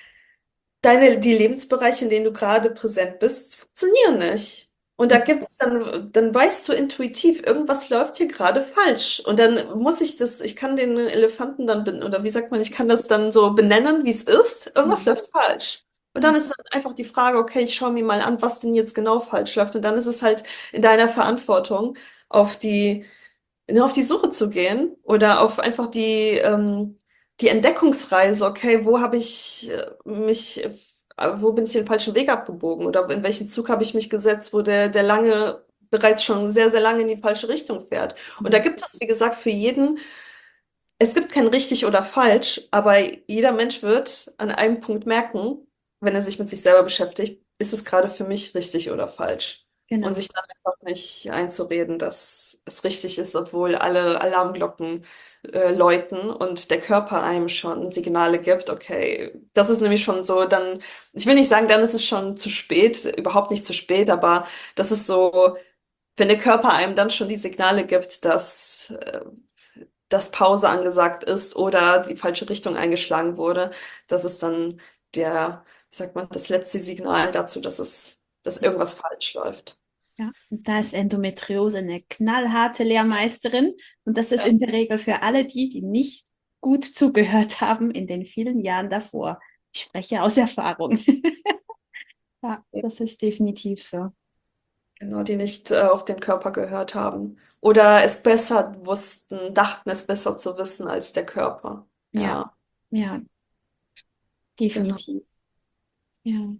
deine, die Lebensbereiche, in denen du gerade präsent bist, funktionieren nicht. Und da gibt's dann, dann weißt du intuitiv, irgendwas läuft hier gerade falsch. Und dann muss ich das, ich kann den Elefanten dann, ben- oder wie sagt man, ich kann das dann so benennen, wie es ist. Irgendwas Mhm. läuft falsch. Und dann ist dann einfach die Frage, okay, ich schaue mir mal an, was denn jetzt genau falsch läuft. Und dann ist es halt in deiner Verantwortung, auf die auf die Suche zu gehen oder auf einfach die, ähm, die Entdeckungsreise, okay, wo habe ich äh, mich, äh, wo bin ich den falschen Weg abgebogen oder in welchen Zug habe ich mich gesetzt, wo der, der lange, bereits schon sehr, sehr lange in die falsche Richtung fährt. Und da Mhm. gibt es, wie gesagt, für jeden, es gibt kein richtig oder falsch, aber jeder Mensch wird an einem Punkt merken, wenn er sich mit sich selber beschäftigt, ist es gerade für mich richtig oder falsch. Und Genau. sich dann einfach nicht einzureden, dass es richtig ist, obwohl alle Alarmglocken äh, läuten und der Körper einem schon Signale gibt. Okay, das ist nämlich schon so, dann, ich will nicht sagen, dann ist es schon zu spät, überhaupt nicht zu spät, aber das ist so, wenn der Körper einem dann schon die Signale gibt, dass äh, dass Pause angesagt ist oder die falsche Richtung eingeschlagen wurde. Das ist dann der, wie sagt man, das letzte Signal dazu, dass es, dass irgendwas falsch läuft. Ja, und da ist Endometriose eine knallharte Lehrmeisterin. Und das ist Ja, in der Regel für alle die, die nicht gut zugehört haben in den vielen Jahren davor. Ich spreche aus Erfahrung. Ja, das ist definitiv so. genau, die nicht äh, auf den Körper gehört haben. Oder es besser wussten, dachten es besser zu wissen als der Körper. Ja, Ja, ja, genau. definitiv. Ja.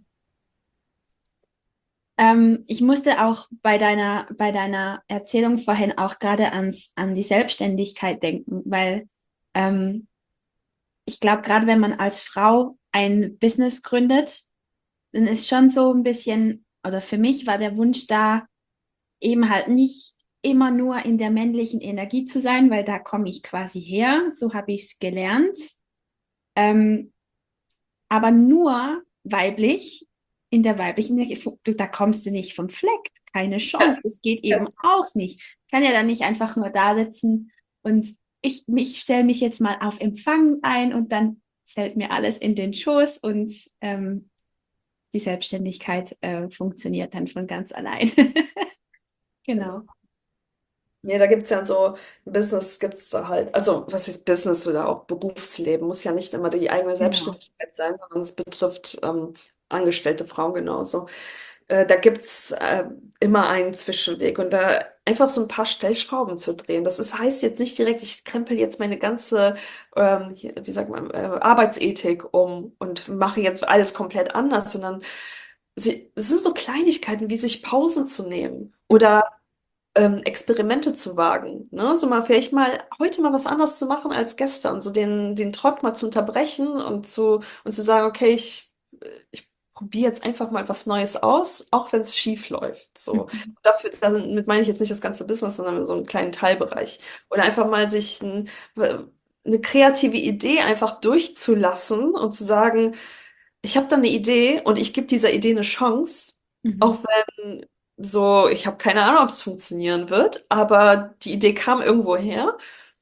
Ähm, ich musste auch bei deiner, bei deiner Erzählung vorhin auch gerade ans, an die Selbstständigkeit denken, weil ähm, ich glaube, gerade wenn man als Frau ein Business gründet, dann ist schon so ein bisschen, oder für mich war der Wunsch da, eben halt nicht immer nur in der männlichen Energie zu sein, weil da komme ich quasi her, so habe ich es gelernt. Ähm, aber nur weiblich, in der weiblichen Energie, du, da kommst du nicht vom Fleck, keine Chance, das geht eben auch nicht. Ich kann ja dann nicht einfach nur da sitzen und ich, ich stelle mich jetzt mal auf Empfang ein und dann fällt mir alles in den Schoß und ähm, die Selbstständigkeit äh, funktioniert dann von ganz allein. Genau. Genau. Nee, da gibt's ja so, Business gibt's da halt, also was ist Business oder auch Berufsleben, muss ja nicht immer die eigene Genau. Selbstständigkeit sein, sondern es betrifft ähm, angestellte Frauen genauso. Äh, da gibt's äh, immer einen Zwischenweg und da einfach so ein paar Stellschrauben zu drehen. Das ist, heißt jetzt nicht direkt, ich krempel jetzt meine ganze, ähm, hier, wie sagt man, äh, Arbeitsethik um und mache jetzt alles komplett anders, sondern sie, es sind so Kleinigkeiten, wie sich Pausen zu nehmen oder ähm, Experimente zu wagen, ne? So mal vielleicht mal heute mal was anderes zu machen als gestern, so den, den Trott mal zu unterbrechen und zu, und zu sagen, okay, ich, ich probiere jetzt einfach mal was Neues aus, auch wenn es schief läuft. So. Mhm. Dafür, damit meine ich jetzt nicht das ganze Business, sondern so einen kleinen Teilbereich. Oder einfach mal sich ein, eine kreative Idee einfach durchzulassen und zu sagen, ich habe da eine Idee und ich gebe dieser Idee eine Chance, auch Mhm. wenn so, ich habe keine Ahnung, ob es funktionieren wird, aber die Idee kam irgendwo her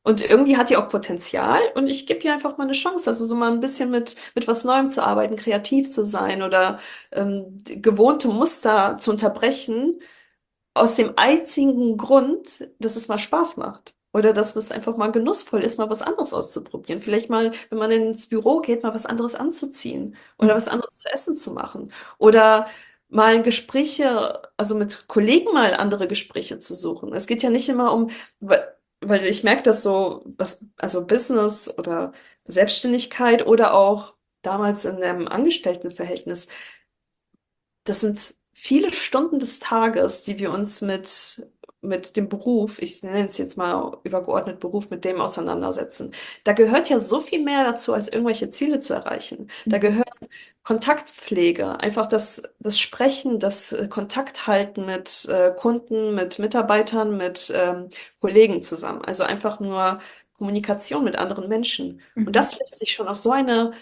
Und irgendwie hat die auch Potenzial und ich gebe ihr einfach mal eine Chance. Also so mal ein bisschen mit, mit was Neuem zu arbeiten, kreativ zu sein oder ähm, die gewohnte Muster zu unterbrechen, aus dem einzigen Grund, dass es mal Spaß macht. Oder dass es einfach mal genussvoll ist, mal was anderes auszuprobieren. Vielleicht mal, wenn man ins Büro geht, mal was anderes anzuziehen oder was anderes zu essen zu machen. Oder mal Gespräche, also mit Kollegen mal andere Gespräche zu suchen. Es geht ja nicht immer um, weil, weil ich merke, dass so was, also Business oder Selbstständigkeit oder auch damals in einem Angestelltenverhältnis, das sind viele Stunden des Tages, die wir uns mit, mit dem Beruf, ich nenne es jetzt mal übergeordnet Beruf, mit dem auseinandersetzen. Da gehört ja so viel mehr dazu, als irgendwelche Ziele zu erreichen. Da gehört Kontaktpflege, einfach das, das Sprechen, das äh, Kontakt halten mit äh, Kunden, mit Mitarbeitern, mit ähm, Kollegen zusammen. Also einfach nur Kommunikation mit anderen Menschen. Und Mhm. das lässt sich schon auf so eine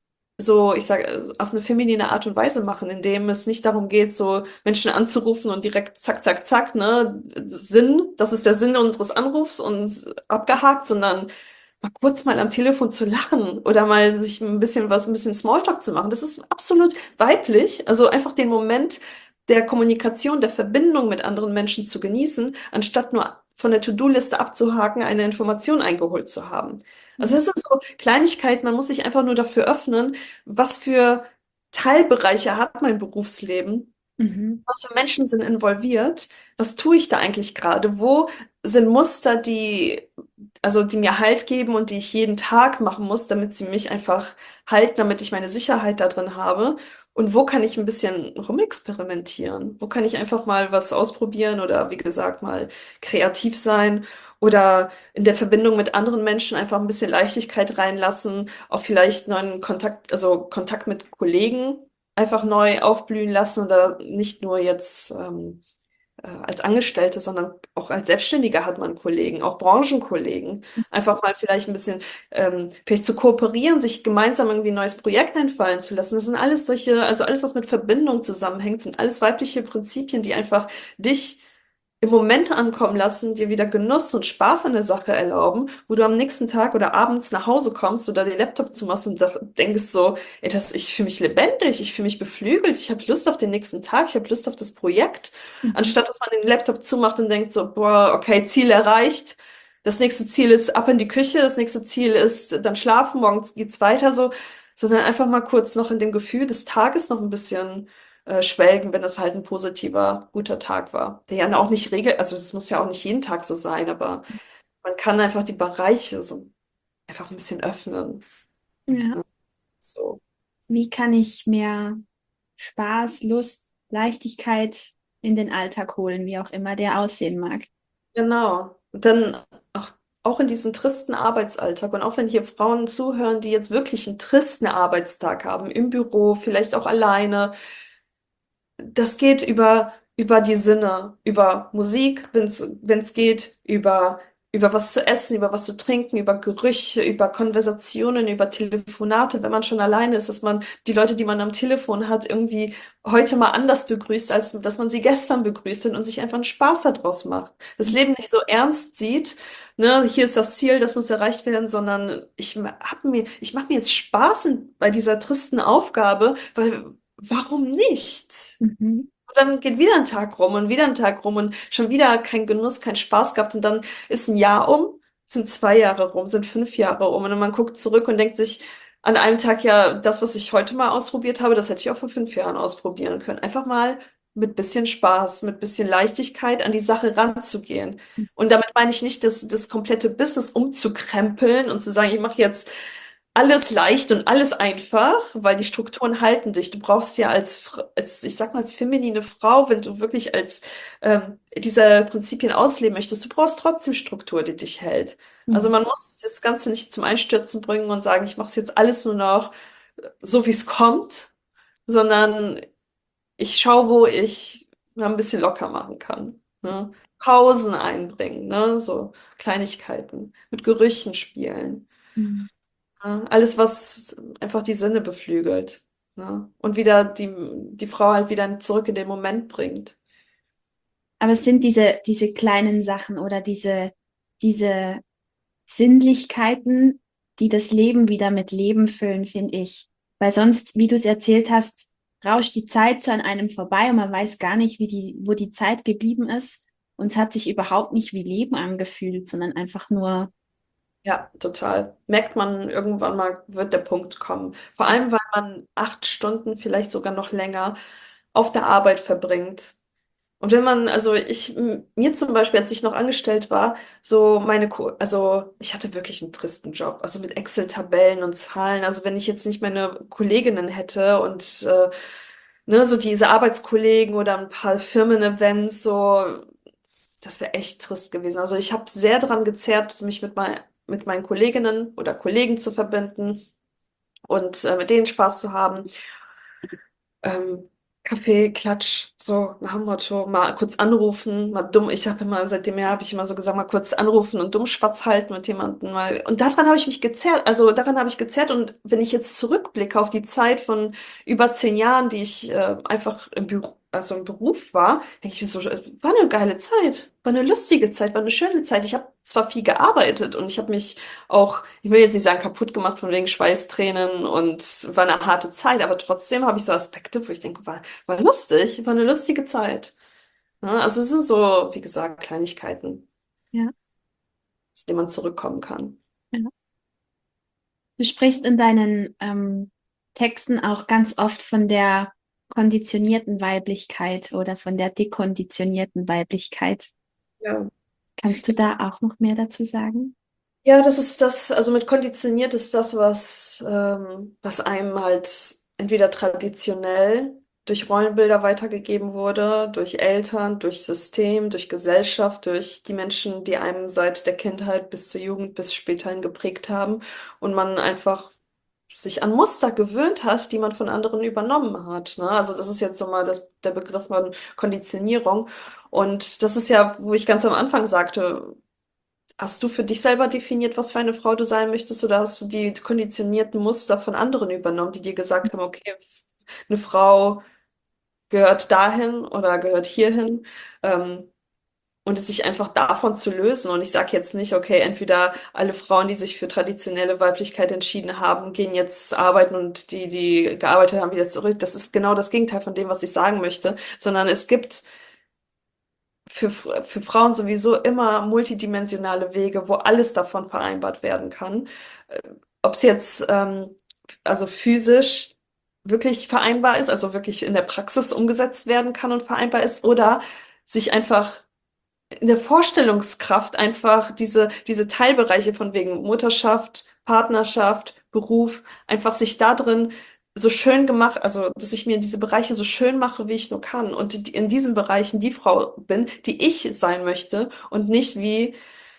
so, ich sage, auf eine feminine Art und Weise machen, indem es nicht darum geht, so Menschen anzurufen und direkt zack, zack, zack, ne, Sinn, das ist der Sinn unseres Anrufs und abgehakt, sondern mal kurz mal am Telefon zu lachen oder mal sich ein bisschen was, ein bisschen Smalltalk zu machen. Das ist absolut weiblich. Also einfach den Moment der Kommunikation, der Verbindung mit anderen Menschen zu genießen, anstatt nur von der To-Do-Liste abzuhaken, eine Information eingeholt zu haben. Also das sind so Kleinigkeiten, man muss sich einfach nur dafür öffnen, was für Teilbereiche hat mein Berufsleben, Mhm. was für Menschen sind involviert, was tue ich da eigentlich gerade, wo sind Muster, die, also die mir Halt geben und die ich jeden Tag machen muss, damit sie mich einfach halten, damit ich meine Sicherheit da drin habe. Und wo kann ich ein bisschen rumexperimentieren? Wo kann ich einfach mal was ausprobieren oder wie gesagt mal kreativ sein oder in der Verbindung mit anderen Menschen einfach ein bisschen Leichtigkeit reinlassen, auch vielleicht neuen Kontakt, also Kontakt mit Kollegen einfach neu aufblühen lassen und da nicht nur jetzt ähm, äh, als Angestellte, sondern auch als Selbstständiger hat man Kollegen, auch Branchenkollegen. Einfach mal vielleicht ein bisschen, ähm, vielleicht zu kooperieren, sich gemeinsam irgendwie ein neues Projekt einfallen zu lassen. Das sind alles solche, also alles, was mit Verbindung zusammenhängt, sind alles weibliche Prinzipien, die einfach dich im Moment ankommen lassen, dir wieder Genuss und Spaß an der Sache erlauben, wo du am nächsten Tag oder abends nach Hause kommst oder den Laptop zumachst und dach- denkst so, ey, das, ich fühle mich lebendig, ich fühle mich beflügelt, ich habe Lust auf den nächsten Tag, ich habe Lust auf das Projekt, Mhm. anstatt dass man den Laptop zumacht und denkt so, boah, okay, Ziel erreicht. Das nächste Ziel ist ab in die Küche, das nächste Ziel ist dann schlafen, morgens geht's weiter so, sondern einfach mal kurz noch in dem Gefühl des Tages noch ein bisschen äh, schwelgen, wenn es halt ein positiver, guter Tag war. Der ja auch nicht regel, also das muss ja auch nicht jeden Tag so sein, aber man kann einfach die Bereiche so einfach ein bisschen öffnen. Ja. So. Wie kann ich mehr Spaß, Lust, Leichtigkeit in den Alltag holen, wie auch immer der aussehen mag? Genau. Und dann auch, auch in diesen tristen Arbeitsalltag und auch wenn hier Frauen zuhören, die jetzt wirklich einen tristen Arbeitstag haben, im Büro, vielleicht auch alleine, das geht über, über die Sinne, über Musik, wenn es, wenn es geht, über, über was zu essen, über was zu trinken, über Gerüche, über Konversationen, über Telefonate, wenn man schon alleine ist, dass man die Leute, die man am Telefon hat, irgendwie heute mal anders begrüßt, als dass man sie gestern begrüßt hat und sich einfach einen Spaß daraus macht. Das Leben nicht so ernst sieht, ne, hier ist das Ziel, das muss erreicht werden, sondern ich hab mir, ich mache mir jetzt Spaß in, bei dieser tristen Aufgabe, weil warum nicht? Mhm. Und dann geht wieder ein Tag rum und wieder ein Tag rum und schon wieder kein Genuss, kein Spaß gehabt und dann ist ein Jahr um, sind zwei Jahre rum, sind fünf Jahre um und man guckt zurück und denkt sich an einem Tag, ja, das, was ich heute mal ausprobiert habe, das hätte ich auch vor fünf Jahren ausprobieren können. Einfach mal mit bisschen Spaß, mit bisschen Leichtigkeit an die Sache ranzugehen. Und damit meine ich nicht, das, das komplette Business umzukrempeln und zu sagen, ich mache jetzt alles leicht und alles einfach, weil die Strukturen halten dich. Du brauchst ja als, Fr- als, ich sag mal, als feminine Frau, wenn du wirklich als ähm, diese Prinzipien ausleben möchtest, du brauchst trotzdem Struktur, die dich hält. Also Mhm. man muss das Ganze nicht zum Einstürzen bringen und sagen, ich mache es jetzt alles nur noch so, wie es kommt, sondern ich schaue, wo ich mal ein bisschen locker machen kann. Ne? Pausen einbringen, ne? So Kleinigkeiten, mit Gerüchen spielen. Mhm. Ja, alles, was einfach die Sinne beflügelt, ne? Und wieder die, die Frau halt wieder zurück in den Moment bringt. Aber es sind diese, diese kleinen Sachen oder diese, diese Sinnlichkeiten, die das Leben wieder mit Leben füllen, finde ich. Weil sonst, wie du es erzählt hast, rauscht die Zeit so an einem vorbei und man weiß gar nicht, wie die, wo die Zeit geblieben ist. Und es hat sich überhaupt nicht wie Leben angefühlt, sondern einfach nur, Ja, total. Merkt man, irgendwann mal wird der Punkt kommen. Vor allem, weil man acht Stunden, vielleicht sogar noch länger, auf der Arbeit verbringt. Und wenn man, also ich, m- mir zum Beispiel, als ich noch angestellt war, so meine, Ko also ich hatte wirklich einen tristen Job, also mit Excel-Tabellen und Zahlen. Also wenn ich jetzt nicht meine Kolleginnen hätte und äh, ne, so diese Arbeitskollegen oder ein paar Firmen-Events, so, das wäre echt trist gewesen. Also ich habe sehr daran gezerrt, mich mit, mein, mit meinen Kolleginnen oder Kollegen zu verbinden und äh, mit denen Spaß zu haben. Ähm, Kaffee, Klatsch, so nach dem Motto, mal kurz anrufen, mal dumm. Ich habe immer, seitdem ja, habe ich immer so gesagt, mal kurz anrufen und dumm Schwatz halten mit jemandem mal. Und daran habe ich mich gezerrt, also daran habe ich gezerrt. Und wenn ich jetzt zurückblicke auf die Zeit von über zehn Jahren, die ich äh, einfach im Büro, also im Beruf war, denke ich mir so, es war eine geile Zeit, war eine lustige Zeit, war eine schöne Zeit. Ich habe zwar viel gearbeitet und ich habe mich auch, ich will jetzt nicht sagen kaputt gemacht von wegen Schweißtränen und war eine harte Zeit, aber trotzdem habe ich so Aspekte, wo ich denke, war, war lustig, war eine lustige Zeit. Ne? Also es sind so, wie gesagt, Kleinigkeiten, ja, zu denen man zurückkommen kann. ja. Du sprichst in deinen ähm, Texten auch ganz oft von der konditionierten Weiblichkeit oder von der dekonditionierten Weiblichkeit. Ja. Kannst du da auch noch mehr dazu sagen? Ja, das ist das, also mit konditioniert ist das, was, ähm, was einem halt entweder traditionell durch Rollenbilder weitergegeben wurde, durch Eltern, durch System, durch Gesellschaft, durch die Menschen, die einem seit der Kindheit bis zur Jugend bis späterhin geprägt haben und man einfach sich an Muster gewöhnt hat, die man von anderen übernommen hat. Ne? Also das ist jetzt so mal das, der Begriff von Konditionierung. Und das ist ja, wo ich ganz am Anfang sagte, hast du für dich selber definiert, was für eine Frau du sein möchtest, oder hast du die konditionierten Muster von anderen übernommen, die dir gesagt haben, okay, eine Frau gehört dahin oder gehört hierhin, ähm, und es sich einfach davon zu lösen. Und ich sage jetzt nicht, okay, entweder alle Frauen, die sich für traditionelle Weiblichkeit entschieden haben, gehen jetzt arbeiten und die, die gearbeitet haben, wieder zurück. Das ist genau das Gegenteil von dem, was ich sagen möchte, sondern es gibt für, für Frauen sowieso immer multidimensionale Wege, wo alles davon vereinbart werden kann. Äh, Ob es jetzt ähm, also physisch wirklich vereinbar ist, also wirklich in der Praxis umgesetzt werden kann und vereinbar ist, oder sich einfach in der Vorstellungskraft einfach diese, diese Teilbereiche von wegen Mutterschaft, Partnerschaft, Beruf, einfach sich da drin so schön gemacht, also dass ich mir diese Bereiche so schön mache, wie ich nur kann und die- in diesen Bereichen die Frau bin, die ich sein möchte und nicht wie,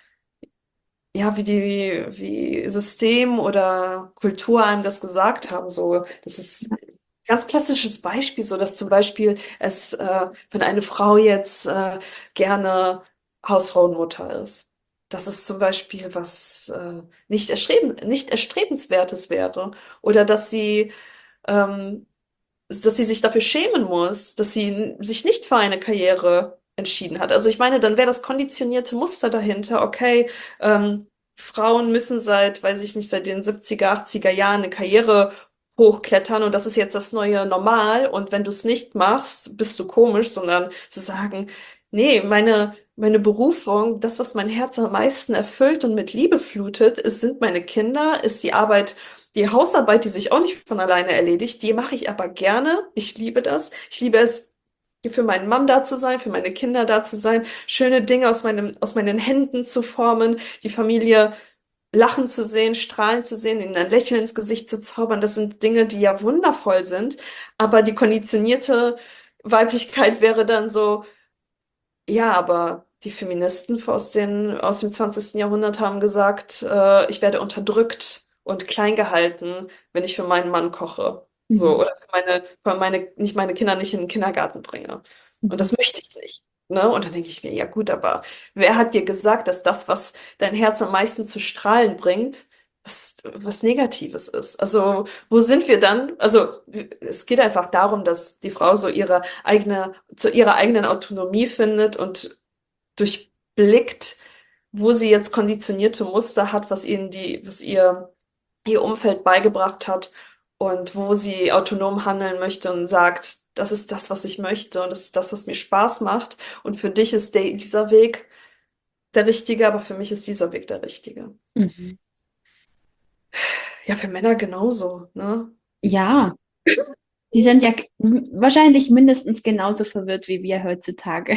ja, wie die, wie System oder Kultur einem das gesagt haben, so. Das ist ein ganz klassisches Beispiel, so dass zum Beispiel es, äh, wenn eine Frau jetzt äh, gerne Hausfrau und Mutter ist, dass es zum Beispiel was äh, nicht erstreben, nicht erstrebenswertes wäre oder dass sie ähm, dass sie sich dafür schämen muss, dass sie n- sich nicht für eine Karriere entschieden hat. Also ich meine, dann wäre das konditionierte Muster dahinter, okay, ähm, Frauen müssen seit, weiß ich nicht, seit den siebziger, achtziger Jahren eine Karriere hochklettern und das ist jetzt das neue Normal und wenn du es nicht machst, bist du komisch, sondern zu sagen, nee, meine, meine Berufung, das, was mein Herz am meisten erfüllt und mit Liebe flutet, es sind meine Kinder, ist die Arbeit, die Hausarbeit, die sich auch nicht von alleine erledigt, die mache ich aber gerne. Ich liebe das. Ich liebe es, für meinen Mann da zu sein, für meine Kinder da zu sein, schöne Dinge aus meinem, aus meinen Händen zu formen, die Familie lachen zu sehen, strahlen zu sehen, ihnen ein Lächeln ins Gesicht zu zaubern. Das sind Dinge, die ja wundervoll sind. Aber die konditionierte Weiblichkeit wäre dann so, ja, aber die Feministen aus den, aus dem zwanzigsten. Jahrhundert haben gesagt, äh, ich werde unterdrückt und klein gehalten, wenn ich für meinen Mann koche. So, Mhm. oder für meine, für meine, nicht meine Kinder nicht in den Kindergarten bringe. Und Mhm. das möchte ich nicht. Ne? Und dann denke ich mir, ja gut, aber wer hat dir gesagt, dass das, was dein Herz am meisten zu strahlen bringt, was, was Negatives ist? Also, wo sind wir dann? Also, es geht einfach darum, dass die Frau so ihre eigene, zu ihrer eigenen Autonomie findet und durchblickt, wo sie jetzt konditionierte Muster hat, was ihnen die, was ihr, ihr Umfeld beigebracht hat und wo sie autonom handeln möchte und sagt, das ist das, was ich möchte und das ist das, was mir Spaß macht. Und für dich ist der, dieser Weg der richtige, aber für mich ist dieser Weg der richtige. Mhm. Ja, für Männer genauso, ne? Ja, die sind ja g- m- wahrscheinlich mindestens genauso verwirrt wie wir heutzutage.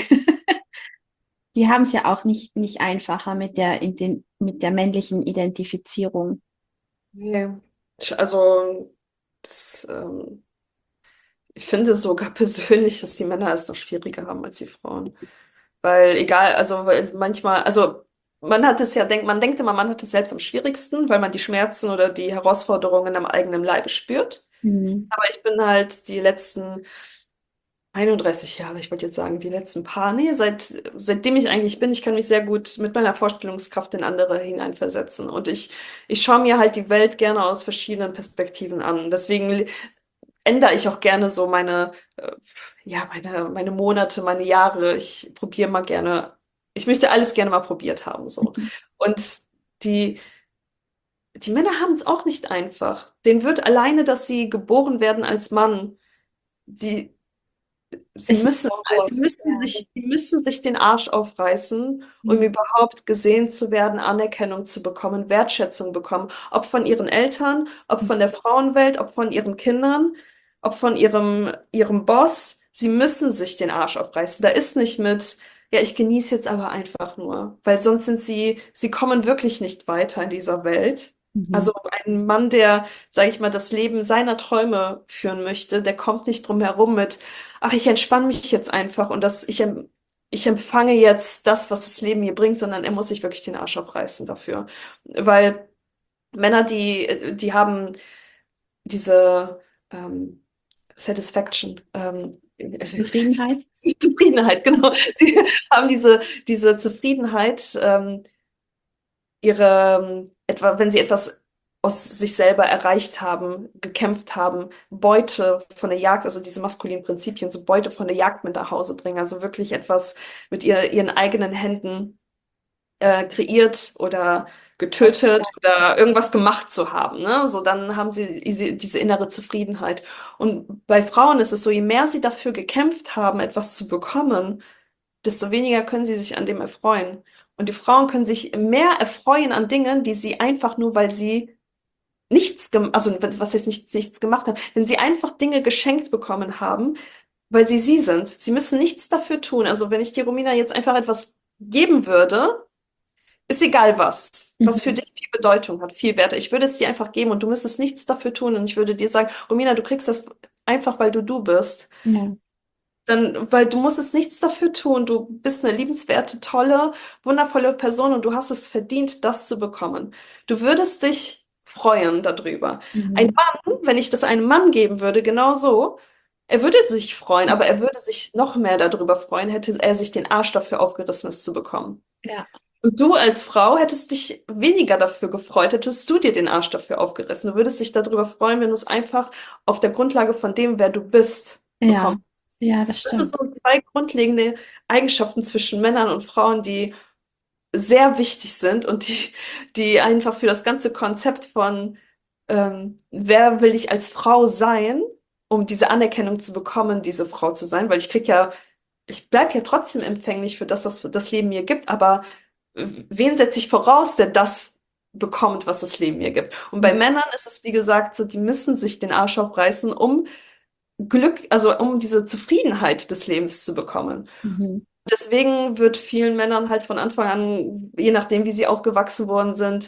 Die haben es ja auch nicht, nicht einfacher mit der, Ident- mit der männlichen Identifizierung. Nee. Also, das, ähm, ich finde sogar persönlich, dass die Männer es noch schwieriger haben als die Frauen. Weil egal, also weil manchmal, also man hat es ja, denkt, man denkt immer, man hat es selbst am schwierigsten, weil man die Schmerzen oder die Herausforderungen am eigenen Leibe spürt. Mhm. Aber ich bin halt die letzten einunddreißig Jahre, ich wollte jetzt sagen, die letzten paar, nee, seit, seitdem ich eigentlich bin, ich kann mich sehr gut mit meiner Vorstellungskraft in andere hineinversetzen. Und ich, ich schaue mir halt die Welt gerne aus verschiedenen Perspektiven an. Deswegen ändere ich auch gerne so meine, äh, ja, meine, meine Monate, meine Jahre. Ich probiere mal gerne, ich möchte alles gerne mal probiert haben, so. Mhm. Und die, die Männer haben es auch nicht einfach. Denen wird alleine, dass sie geboren werden als Mann, die, sie Ist müssen, so sie groß. müssen Ja. sich, sie müssen sich den Arsch aufreißen, um Mhm. überhaupt gesehen zu werden, Anerkennung zu bekommen, Wertschätzung bekommen, ob von ihren Eltern, ob von der Frauenwelt, ob von ihren Kindern, ob von ihrem, ihrem Boss. Sie müssen sich den Arsch aufreißen. Da ist nicht mit, ja, ich genieße jetzt aber einfach nur, weil sonst sind sie, sie kommen wirklich nicht weiter in dieser Welt. Mhm. Also ein Mann, der, sage ich mal, das Leben seiner Träume führen möchte, der kommt nicht drum herum mit, ach, ich entspanne mich jetzt einfach und das, ich, em- ich empfange jetzt das, was das Leben mir bringt, sondern er muss sich wirklich den Arsch aufreißen dafür. Weil Männer, die, die haben diese ähm, Satisfaction, ähm, Zufriedenheit? Zufriedenheit, genau. Sie haben diese, diese Zufriedenheit, ähm, ihre, etwa, wenn sie etwas aus sich selber erreicht haben, gekämpft haben, Beute von der Jagd, also diese maskulinen Prinzipien, so Beute von der Jagd mit nach Hause bringen, also wirklich etwas mit ihr, ihren eigenen Händen äh, kreiert oder getötet oder irgendwas gemacht zu haben, ne? So, dann haben sie diese, diese innere Zufriedenheit. Und bei Frauen ist es so, je mehr sie dafür gekämpft haben, etwas zu bekommen, desto weniger können sie sich an dem erfreuen. Und die Frauen können sich mehr erfreuen an Dingen, die sie einfach nur, weil sie nichts, gem- also was heißt nichts, nichts gemacht haben, wenn sie einfach Dinge geschenkt bekommen haben, weil sie sie sind. Sie müssen nichts dafür tun. Also wenn ich dir, Romina, jetzt einfach etwas geben würde, ist egal was, was für Mhm. dich viel Bedeutung hat, viel Wert. Ich würde es dir einfach geben und du müsstest nichts dafür tun und ich würde dir sagen, Romina, du kriegst das einfach, weil du du bist. Ja. Dann, weil du musst es nichts dafür tun. Du bist eine liebenswerte, tolle, wundervolle Person und du hast es verdient, das zu bekommen. Du würdest dich freuen darüber. Ein Mhm. Mann, wenn ich das einem Mann geben würde, genau so, er würde sich freuen, aber er würde sich noch mehr darüber freuen, hätte er sich den Arsch dafür aufgerissen, es zu bekommen. Ja. Und du als Frau hättest dich weniger dafür gefreut, hättest du dir den Arsch dafür aufgerissen. Du würdest dich darüber freuen, wenn du es einfach auf der Grundlage von dem, wer du bist, Ja. bekommst. Ja, das Das ist stimmt. so zwei grundlegende Eigenschaften zwischen Männern und Frauen, die sehr wichtig sind und die, die einfach für das ganze Konzept von, ähm, wer will ich als Frau sein, um diese Anerkennung zu bekommen, diese Frau zu sein, weil ich krieg ja, ich bleib ja trotzdem empfänglich für das, was das Leben mir gibt, aber wen setze ich voraus, der das bekommt, was das Leben mir gibt? Und bei Männern ist es, wie gesagt, so, die müssen sich den Arsch aufreißen, um Glück, also um diese Zufriedenheit des Lebens zu bekommen. Mhm. Deswegen wird vielen Männern halt von Anfang an, je nachdem, wie sie aufgewachsen worden sind,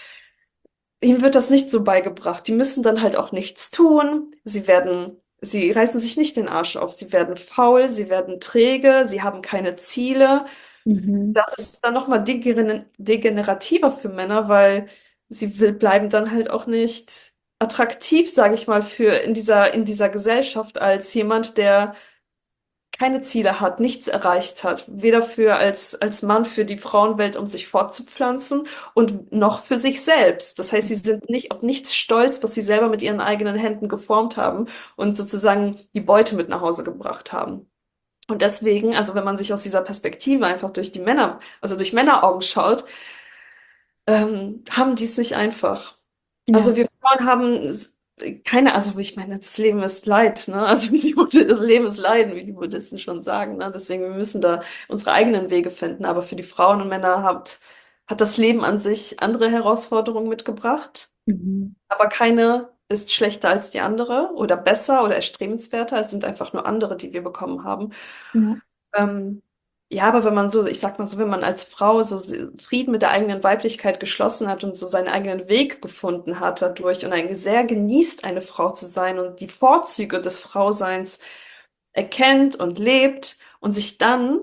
ihnen wird das nicht so beigebracht. Die müssen dann halt auch nichts tun. Sie werden, sie reißen sich nicht den Arsch auf. Sie werden faul, sie werden träge, sie haben keine Ziele. Mhm. Das ist dann nochmal degener degenerativer für Männer, weil sie will, bleiben dann halt auch nicht attraktiv, sage ich mal, für in dieser, in dieser Gesellschaft als jemand, der keine Ziele hat, nichts erreicht hat, weder für als, als Mann für die Frauenwelt, um sich fortzupflanzen und noch für sich selbst. Das heißt, sie sind nicht auf nichts stolz, was sie selber mit ihren eigenen Händen geformt haben und sozusagen die Beute mit nach Hause gebracht haben. Und deswegen, also wenn man sich aus dieser Perspektive einfach durch die Männer, also durch Männeraugen schaut, ähm, haben die es nicht einfach. Ja. Also wir Frauen haben s- keine, also ich meine, das Leben ist Leid, ne? Also wie die Buddhisten, das Leben ist Leiden, wie die Buddhisten schon sagen, ne? Deswegen, wir müssen da unsere eigenen Wege finden. Aber für die Frauen und Männer hat, hat das Leben an sich andere Herausforderungen mitgebracht. Mhm. Aber keine ist schlechter als die andere oder besser oder erstrebenswerter. Es sind einfach nur andere, die wir bekommen haben. Ja. Ähm, ja, aber wenn man so, ich sag mal so, wenn man als Frau so se- Frieden mit der eigenen Weiblichkeit geschlossen hat und so seinen eigenen Weg gefunden hat dadurch und ein, sehr genießt, eine Frau zu sein und die Vorzüge des Frauseins erkennt und lebt und sich dann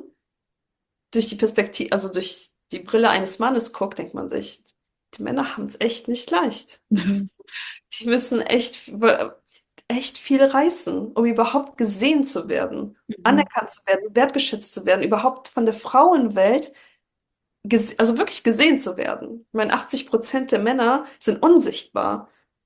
durch die Perspektive, also durch die Brille eines Mannes guckt, denkt man sich, die Männer haben es echt nicht leicht. Mhm. Die müssen echt, echt viel reißen, um überhaupt gesehen zu werden, Mhm. anerkannt zu werden, wertgeschätzt zu werden, überhaupt von der Frauenwelt, ges also wirklich gesehen zu werden. Ich meine, achtzig Prozent der Männer sind unsichtbar,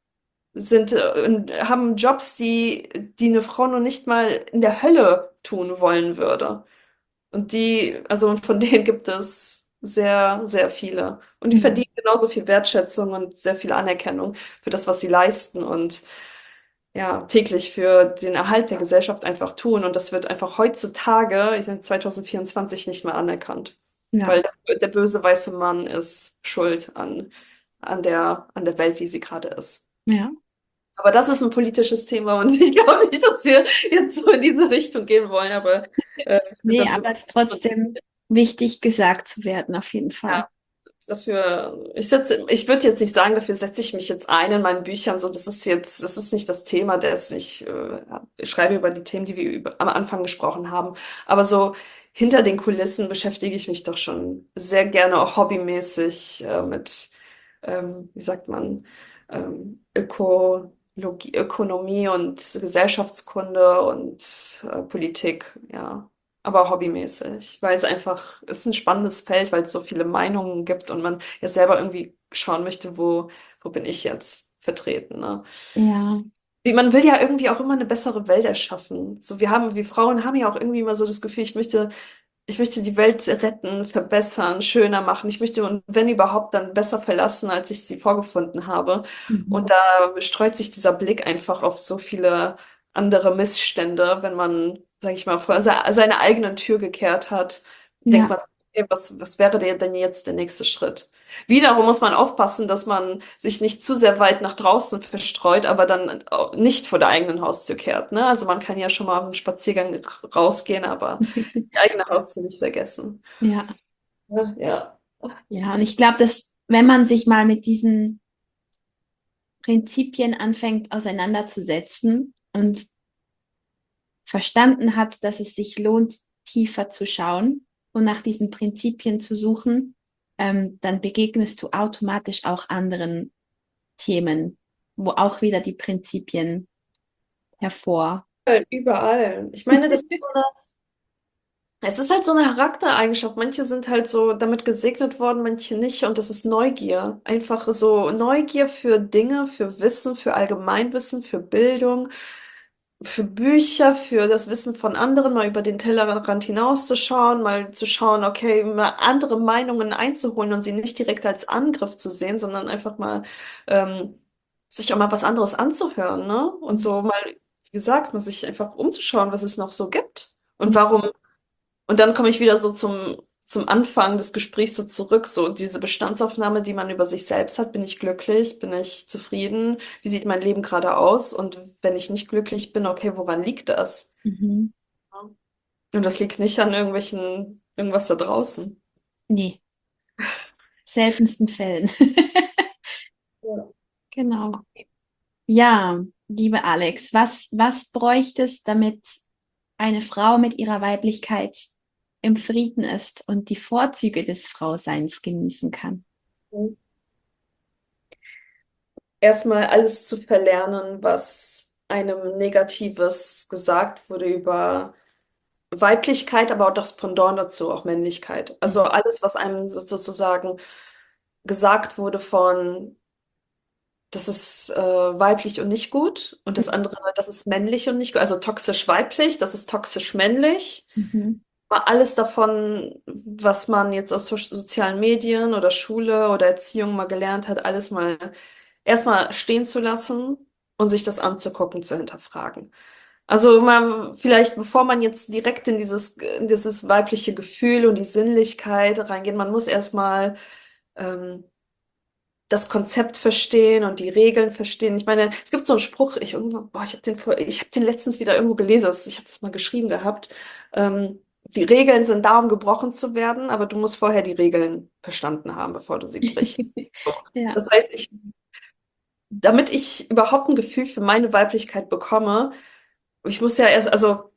sind, äh, und haben Jobs, die, die eine Frau noch nicht mal in der Hölle tun wollen würde. Und die, also von denen gibt es sehr, sehr viele. Und die Mhm. verdienen genauso viel Wertschätzung und sehr viel Anerkennung für das, was sie leisten und ja, täglich für den Erhalt der Gesellschaft einfach tun. Und das wird einfach heutzutage, ich bin zwanzig vierundzwanzig, nicht mehr anerkannt. Ja. Weil der, der böse weiße Mann ist schuld an, an der, an der Welt, wie sie gerade ist. Ja. Aber das ist ein politisches Thema und ich glaube nicht, dass wir jetzt so in diese Richtung gehen wollen, aber äh, ich bin Nee, darüber. aber es ist trotzdem wichtig, gesagt zu werden, auf jeden Fall. Ja, dafür, ich setze, ich würde jetzt nicht sagen, dafür setze ich mich jetzt ein in meinen Büchern, so, das ist jetzt, das ist nicht das Thema, das ich, äh, ich schreibe über die Themen, die wir über, am Anfang gesprochen haben, aber so hinter den Kulissen beschäftige ich mich doch schon sehr gerne auch hobbymäßig äh, mit, ähm, wie sagt man, ähm, Ökologie, Ökonomie und Gesellschaftskunde und äh, Politik, ja, aber hobbymäßig, weil es einfach ist ein spannendes Feld, weil es so viele Meinungen gibt und man ja selber irgendwie schauen möchte, wo, wo bin ich jetzt vertreten, ne? Ja. Wie, man will ja irgendwie auch immer eine bessere Welt erschaffen. So, wir haben, wir Frauen haben ja auch irgendwie immer so das Gefühl, ich möchte, ich möchte die Welt retten, verbessern, schöner machen. Ich möchte, und wenn überhaupt, dann besser verlassen, als ich sie vorgefunden habe. Mhm. Und da streut sich dieser Blick einfach auf so viele andere Missstände, wenn man, sag ich mal, vor se seine eigene Tür gekehrt hat, denkt Ja. man, okay, was, was wäre der denn jetzt der nächste Schritt? Wiederum muss man aufpassen, dass man sich nicht zu sehr weit nach draußen verstreut, aber dann auch nicht vor der eigenen Haustür kehrt, ne? Also man kann ja schon mal auf einen Spaziergang rausgehen, aber die eigene Haustür nicht vergessen. Ja. Ja, ja. Ja, und ich glaube, dass wenn man sich mal mit diesen Prinzipien anfängt auseinanderzusetzen und verstanden hat, dass es sich lohnt, tiefer zu schauen und nach diesen Prinzipien zu suchen, ähm, dann begegnest du automatisch auch anderen Themen, wo auch wieder die Prinzipien hervor. Überall. Ich meine, das ist so eine, es ist halt so eine Charaktereigenschaft. Manche sind halt so damit gesegnet worden, manche nicht. Und das ist Neugier. Einfach so Neugier für Dinge, für Wissen, für Allgemeinwissen, für Bildung, für Bücher, für das Wissen von anderen, mal über den Tellerrand hinauszuschauen, mal zu schauen, okay, mal andere Meinungen einzuholen und sie nicht direkt als Angriff zu sehen, sondern einfach mal ähm, sich auch mal was anderes anzuhören, ne? Und so mal, wie gesagt, mal sich einfach umzuschauen, was es noch so gibt. Und warum, und dann komme ich wieder so zum, zum Anfang des Gesprächs so zurück, so diese Bestandsaufnahme, die man über sich selbst hat. Bin ich glücklich? Bin ich zufrieden? Wie sieht mein Leben gerade aus? Und wenn ich nicht glücklich bin, okay, woran liegt das? Mhm. Und das liegt nicht an irgendwelchen, irgendwas da draußen. Nee, seltensten Fällen. Ja. Genau. Ja, liebe Alex, was, was bräuchte es, damit eine Frau mit ihrer Weiblichkeit im Frieden ist und die Vorzüge des Frauseins genießen kann? Erstmal alles zu verlernen, was einem Negatives gesagt wurde über Weiblichkeit, aber auch das Pendant dazu, auch Männlichkeit. Also alles, was einem so- sozusagen gesagt wurde von, das ist äh, weiblich und nicht gut. Und das andere, das ist männlich und nicht gut. Also toxisch weiblich, das ist toxisch männlich. Mhm. Mal alles davon, was man jetzt aus so sozialen Medien oder Schule oder Erziehung mal gelernt hat, alles mal erstmal stehen zu lassen und sich das anzugucken, zu hinterfragen. Also mal vielleicht, bevor man jetzt direkt in dieses, in dieses weibliche Gefühl und die Sinnlichkeit reingeht, man muss erstmal ähm, das Konzept verstehen und die Regeln verstehen. Ich meine, es gibt so einen Spruch, ich irgendwo, boah, ich habe den vor, ich habe den letztens wieder irgendwo gelesen, das- ich habe das mal geschrieben gehabt. Ähm, die Regeln sind da, um gebrochen zu werden, aber du musst vorher die Regeln verstanden haben, bevor du sie brichst. So. Ja. Das heißt, ich, damit ich überhaupt ein Gefühl für meine Weiblichkeit bekomme, ich muss ja erst, also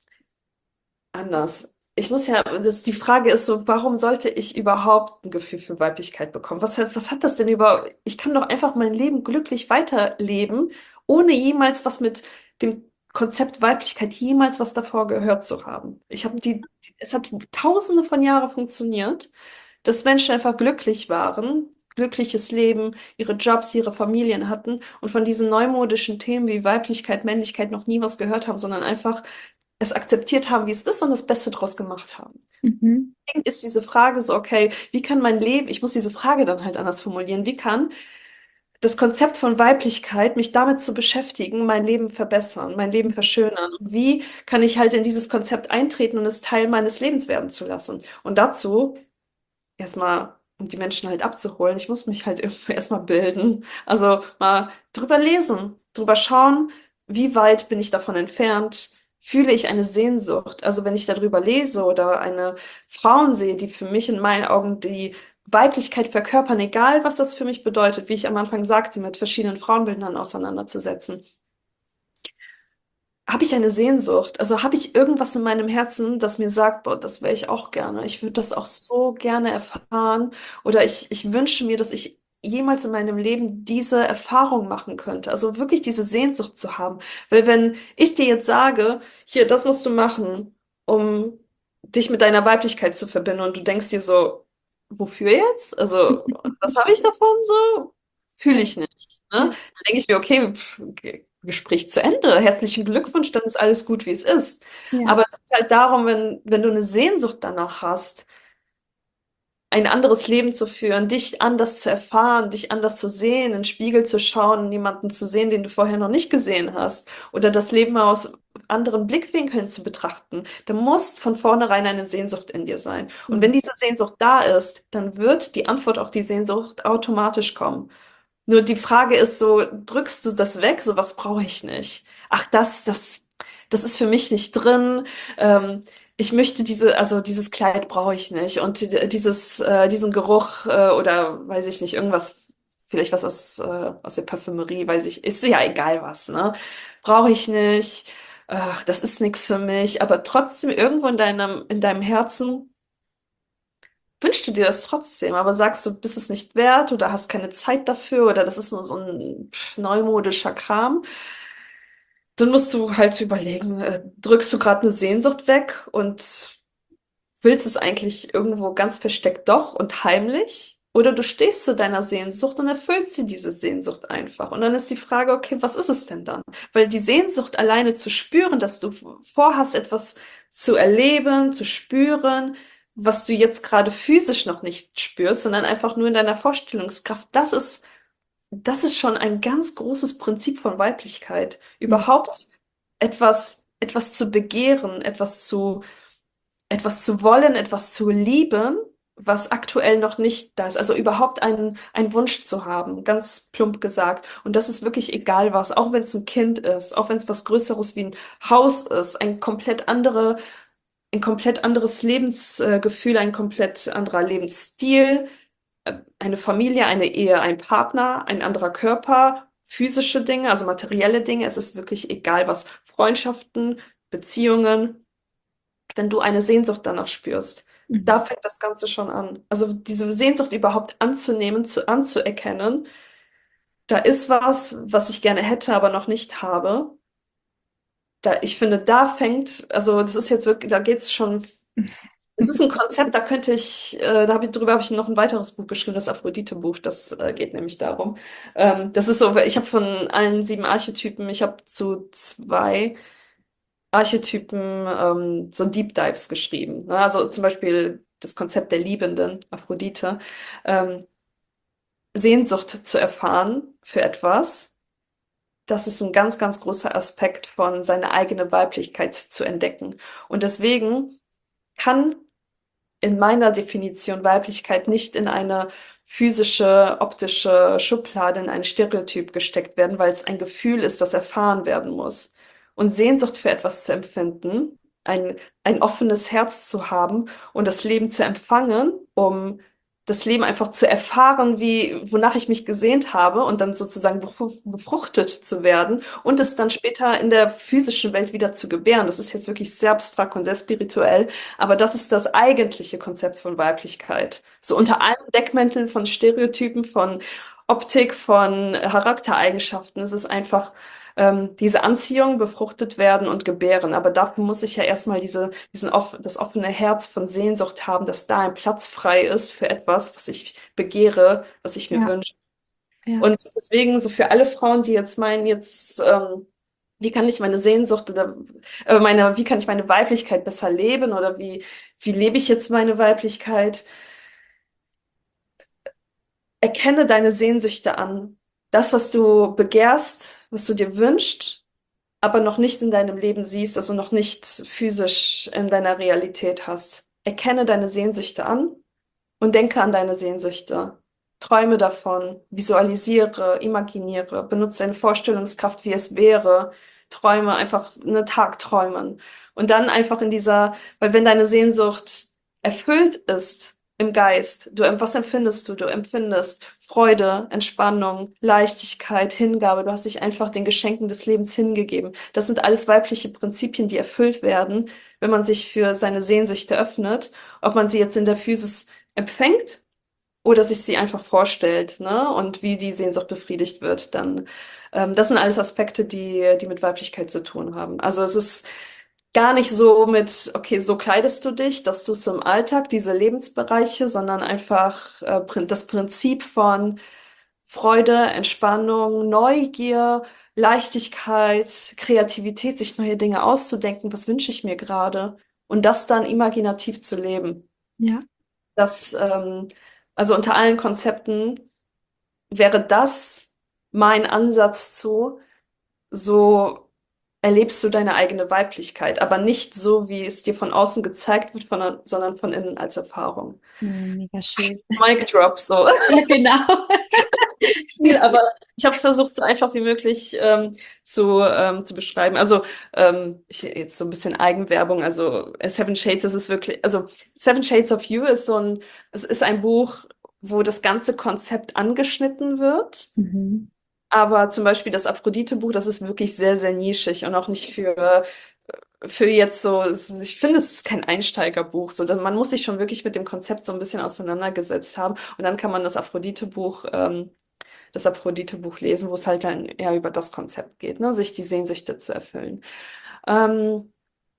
anders. Ich muss ja, das, die Frage ist so, warum sollte ich überhaupt ein Gefühl für Weiblichkeit bekommen? Was hat, was hat das denn über, ich kann doch einfach mein Leben glücklich weiterleben, ohne jemals was mit dem Konzept Weiblichkeit jemals was davor gehört zu haben. Ich habe die, die, es hat tausende von Jahren funktioniert, dass Menschen einfach glücklich waren, glückliches Leben, ihre Jobs, ihre Familien hatten und von diesen neumodischen Themen wie Weiblichkeit, Männlichkeit noch nie was gehört haben, sondern einfach es akzeptiert haben, wie es ist und das Beste draus gemacht haben. Mhm. Deswegen ist diese Frage so, okay, wie kann mein Leben, ich muss diese Frage dann halt anders formulieren, wie kann das Konzept von Weiblichkeit, mich damit zu beschäftigen, mein Leben verbessern, mein Leben verschönern? Und wie kann ich halt in dieses Konzept eintreten und es Teil meines Lebens werden zu lassen? Und dazu erstmal, um die Menschen halt abzuholen, ich muss mich halt irgendwie erstmal bilden. Also mal drüber lesen, drüber schauen, wie weit bin ich davon entfernt? Fühle ich eine Sehnsucht? Also wenn ich darüber lese oder eine Frauen sehe, die für mich in meinen Augen die Weiblichkeit verkörpern, egal was das für mich bedeutet, wie ich am Anfang sagte, mit verschiedenen Frauenbildern auseinanderzusetzen, habe ich eine Sehnsucht? Also habe ich irgendwas in meinem Herzen, das mir sagt, boah, das wäre ich auch gerne. Ich würde das auch so gerne erfahren. Oder ich, ich wünsche mir, dass ich jemals in meinem Leben diese Erfahrung machen könnte. Also wirklich diese Sehnsucht zu haben. Weil wenn ich dir jetzt sage, hier, das musst du machen, um dich mit deiner Weiblichkeit zu verbinden und du denkst dir so, wofür jetzt? Also, was habe ich davon so? Fühle Ja. ich nicht. Ne? Ja. Dann denke ich mir, okay, pff, okay, Gespräch zu Ende. Herzlichen Glückwunsch, dann ist alles gut, wie es ist. Ja. Aber es geht halt darum, wenn, wenn du eine Sehnsucht danach hast, ein anderes Leben zu führen, dich anders zu erfahren, dich anders zu sehen, in den Spiegel zu schauen, jemanden zu sehen, den du vorher noch nicht gesehen hast, oder das Leben mal aus anderen Blickwinkeln zu betrachten, dann muss von vornherein eine Sehnsucht in dir sein. Und wenn Mhm. diese Sehnsucht da ist, dann wird die Antwort auf die Sehnsucht automatisch kommen. Nur die Frage ist so, drückst du das weg? So, was brauche ich nicht? Ach, das, das, das ist für mich nicht drin. Ähm, ich möchte diese, also dieses Kleid brauche ich nicht. Und die- dieses, äh, diesen Geruch äh, oder weiß ich nicht, irgendwas, vielleicht was aus, äh, aus der Parfümerie, weiß ich, ist ja egal was, ne? Brauche ich nicht. Ach, das ist nichts für mich. Aber trotzdem irgendwo in deinem, in deinem Herzen wünschst du dir das trotzdem, aber sagst du, bist es nicht wert oder hast keine Zeit dafür oder das ist nur so ein pff, neumodischer Kram, dann musst du halt überlegen, äh, drückst du gerade eine Sehnsucht weg und willst es eigentlich irgendwo ganz versteckt doch und heimlich? Oder du stehst zu deiner Sehnsucht und erfüllst dir diese Sehnsucht einfach. Und dann ist die Frage, okay, was ist es denn dann? Weil die Sehnsucht alleine zu spüren, dass du vorhast, etwas zu erleben, zu spüren, was du jetzt gerade physisch noch nicht spürst, sondern einfach nur in deiner Vorstellungskraft, das ist, das ist schon ein ganz großes Prinzip von Weiblichkeit. Mhm. Überhaupt etwas, etwas zu begehren, etwas zu etwas zu wollen, etwas zu lieben, was aktuell noch nicht da ist. Also überhaupt einen, einen Wunsch zu haben, ganz plump gesagt. Und das ist wirklich egal was, auch wenn es ein Kind ist, auch wenn es was Größeres wie ein Haus ist, ein komplett andere, ein komplett anderes Lebensgefühl, ein komplett anderer Lebensstil, äh, eine Familie, eine Ehe, ein Partner, ein anderer Körper, physische Dinge, also materielle Dinge. Es ist wirklich egal was. Freundschaften, Beziehungen, wenn du eine Sehnsucht danach spürst. Da Mhm. fängt das Ganze schon an. Also diese Sehnsucht überhaupt anzunehmen, zu, anzuerkennen, da ist was, was ich gerne hätte, aber noch nicht habe. Da, ich finde, da fängt, also das ist jetzt wirklich, da geht's schon Es ist ein Konzept, da könnte ich, äh, da habe ich, drüber habe ich noch ein weiteres Buch geschrieben, das Aphrodite-Buch, das äh, geht nämlich darum. Ähm, das ist so, ich habe von allen sieben Archetypen, ich habe zu zwei Archetypen ähm, so Deep Dives geschrieben. Ne? Also zum Beispiel das Konzept der Liebenden, Aphrodite, ähm, Sehnsucht zu erfahren für etwas. Das ist ein ganz, ganz großer Aspekt von seine eigene Weiblichkeit zu entdecken. Und deswegen kann in meiner Definition Weiblichkeit nicht in eine physische, optische Schublade, in ein Stereotyp gesteckt werden, weil es ein Gefühl ist, das erfahren werden muss. Und Sehnsucht für etwas zu empfinden, ein, ein offenes Herz zu haben und das Leben zu empfangen, um das Leben einfach zu erfahren, wie, wonach ich mich gesehnt habe und dann sozusagen befru- befruchtet zu werden und es dann später in der physischen Welt wieder zu gebären. Das ist jetzt wirklich sehr abstrakt und sehr spirituell, aber das ist das eigentliche Konzept von Weiblichkeit. So unter allen Deckmänteln von Stereotypen, von Optik, von Charaktereigenschaften ist es einfach ähm, diese Anziehung, befruchtet werden und gebären. Aber dafür muss ich ja erstmal diese, diesen off das offene Herz von Sehnsucht haben, dass da ein Platz frei ist für etwas, was ich begehre, was ich mir Ja, wünsche. ja. Und deswegen so für alle Frauen, die jetzt meinen, jetzt ähm, wie kann ich meine Sehnsucht oder äh, meine, wie kann ich meine Weiblichkeit besser leben oder wie, wie lebe ich jetzt meine Weiblichkeit? Erkenne deine Sehnsüchte an. Das, was du begehrst, was du dir wünschst, aber noch nicht in deinem Leben siehst, also noch nicht physisch in deiner Realität hast. Erkenne deine Sehnsüchte an und denke an deine Sehnsüchte. Träume davon, visualisiere, imaginiere, benutze deine Vorstellungskraft, wie es wäre. Träume, einfach einen Tag träumen. Und dann einfach in dieser, weil wenn deine Sehnsucht erfüllt ist im Geist, du, was empfindest du? Du empfindest Freude, Entspannung, Leichtigkeit, Hingabe. Du hast dich einfach den Geschenken des Lebens hingegeben. Das sind alles weibliche Prinzipien, die erfüllt werden, wenn man sich für seine Sehnsüchte öffnet. Ob man sie jetzt in der Physis empfängt oder sich sie einfach vorstellt, ne? Und wie die Sehnsucht befriedigt wird, dann, ähm, das sind alles Aspekte, die, die mit Weiblichkeit zu tun haben. Also es ist gar nicht so mit, okay, so kleidest du dich, das tust du im Alltag, diese Lebensbereiche, sondern einfach äh, prin- das Prinzip von Freude, Entspannung, Neugier, Leichtigkeit, Kreativität, sich neue Dinge auszudenken, was wünsche ich mir gerade und das dann imaginativ zu leben. Ja. Das, ähm, also unter allen Konzepten wäre das mein Ansatz zu, so erlebst du deine eigene Weiblichkeit, aber nicht so, wie es dir von außen gezeigt wird, von, sondern von innen als Erfahrung. Hm, mega schön. Mic Drop, so Ja, genau. viel, aber ich habe es versucht, so einfach wie möglich ähm, zu, ähm, zu beschreiben. Also ähm, ich, jetzt so ein bisschen Eigenwerbung. Also äh, Seven Shades, das ist wirklich, also Seven Shades of You ist so ein, es ist ein Buch, wo das ganze Konzept angeschnitten wird. Mhm. Aber zum Beispiel das Aphrodite-Buch, das ist wirklich sehr, sehr nischig und auch nicht für, für jetzt so, es- ich finde, es ist kein Einsteigerbuch, so, man muss sich schon wirklich mit dem Konzept so ein bisschen auseinandergesetzt haben und dann kann man das Aphrodite-Buch, ähm, das Aphrodite-Buch lesen, wo es halt dann eher über das Konzept geht, ne, sich die Sehnsüchte zu erfüllen. Ähm,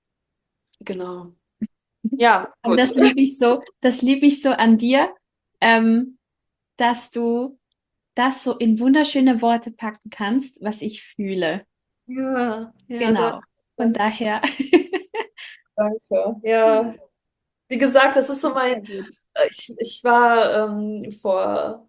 genau. Ja, Aber das gut. liebe ich so, das liebe ich so an dir, ähm, dass du das so in wunderschöne Worte packen kannst, was ich fühle. Ja, ja, danke, Genau. Von daher. danke. Ja, wie gesagt, das ist so Sehr mein, gut. äh, ich, ich war ähm, vor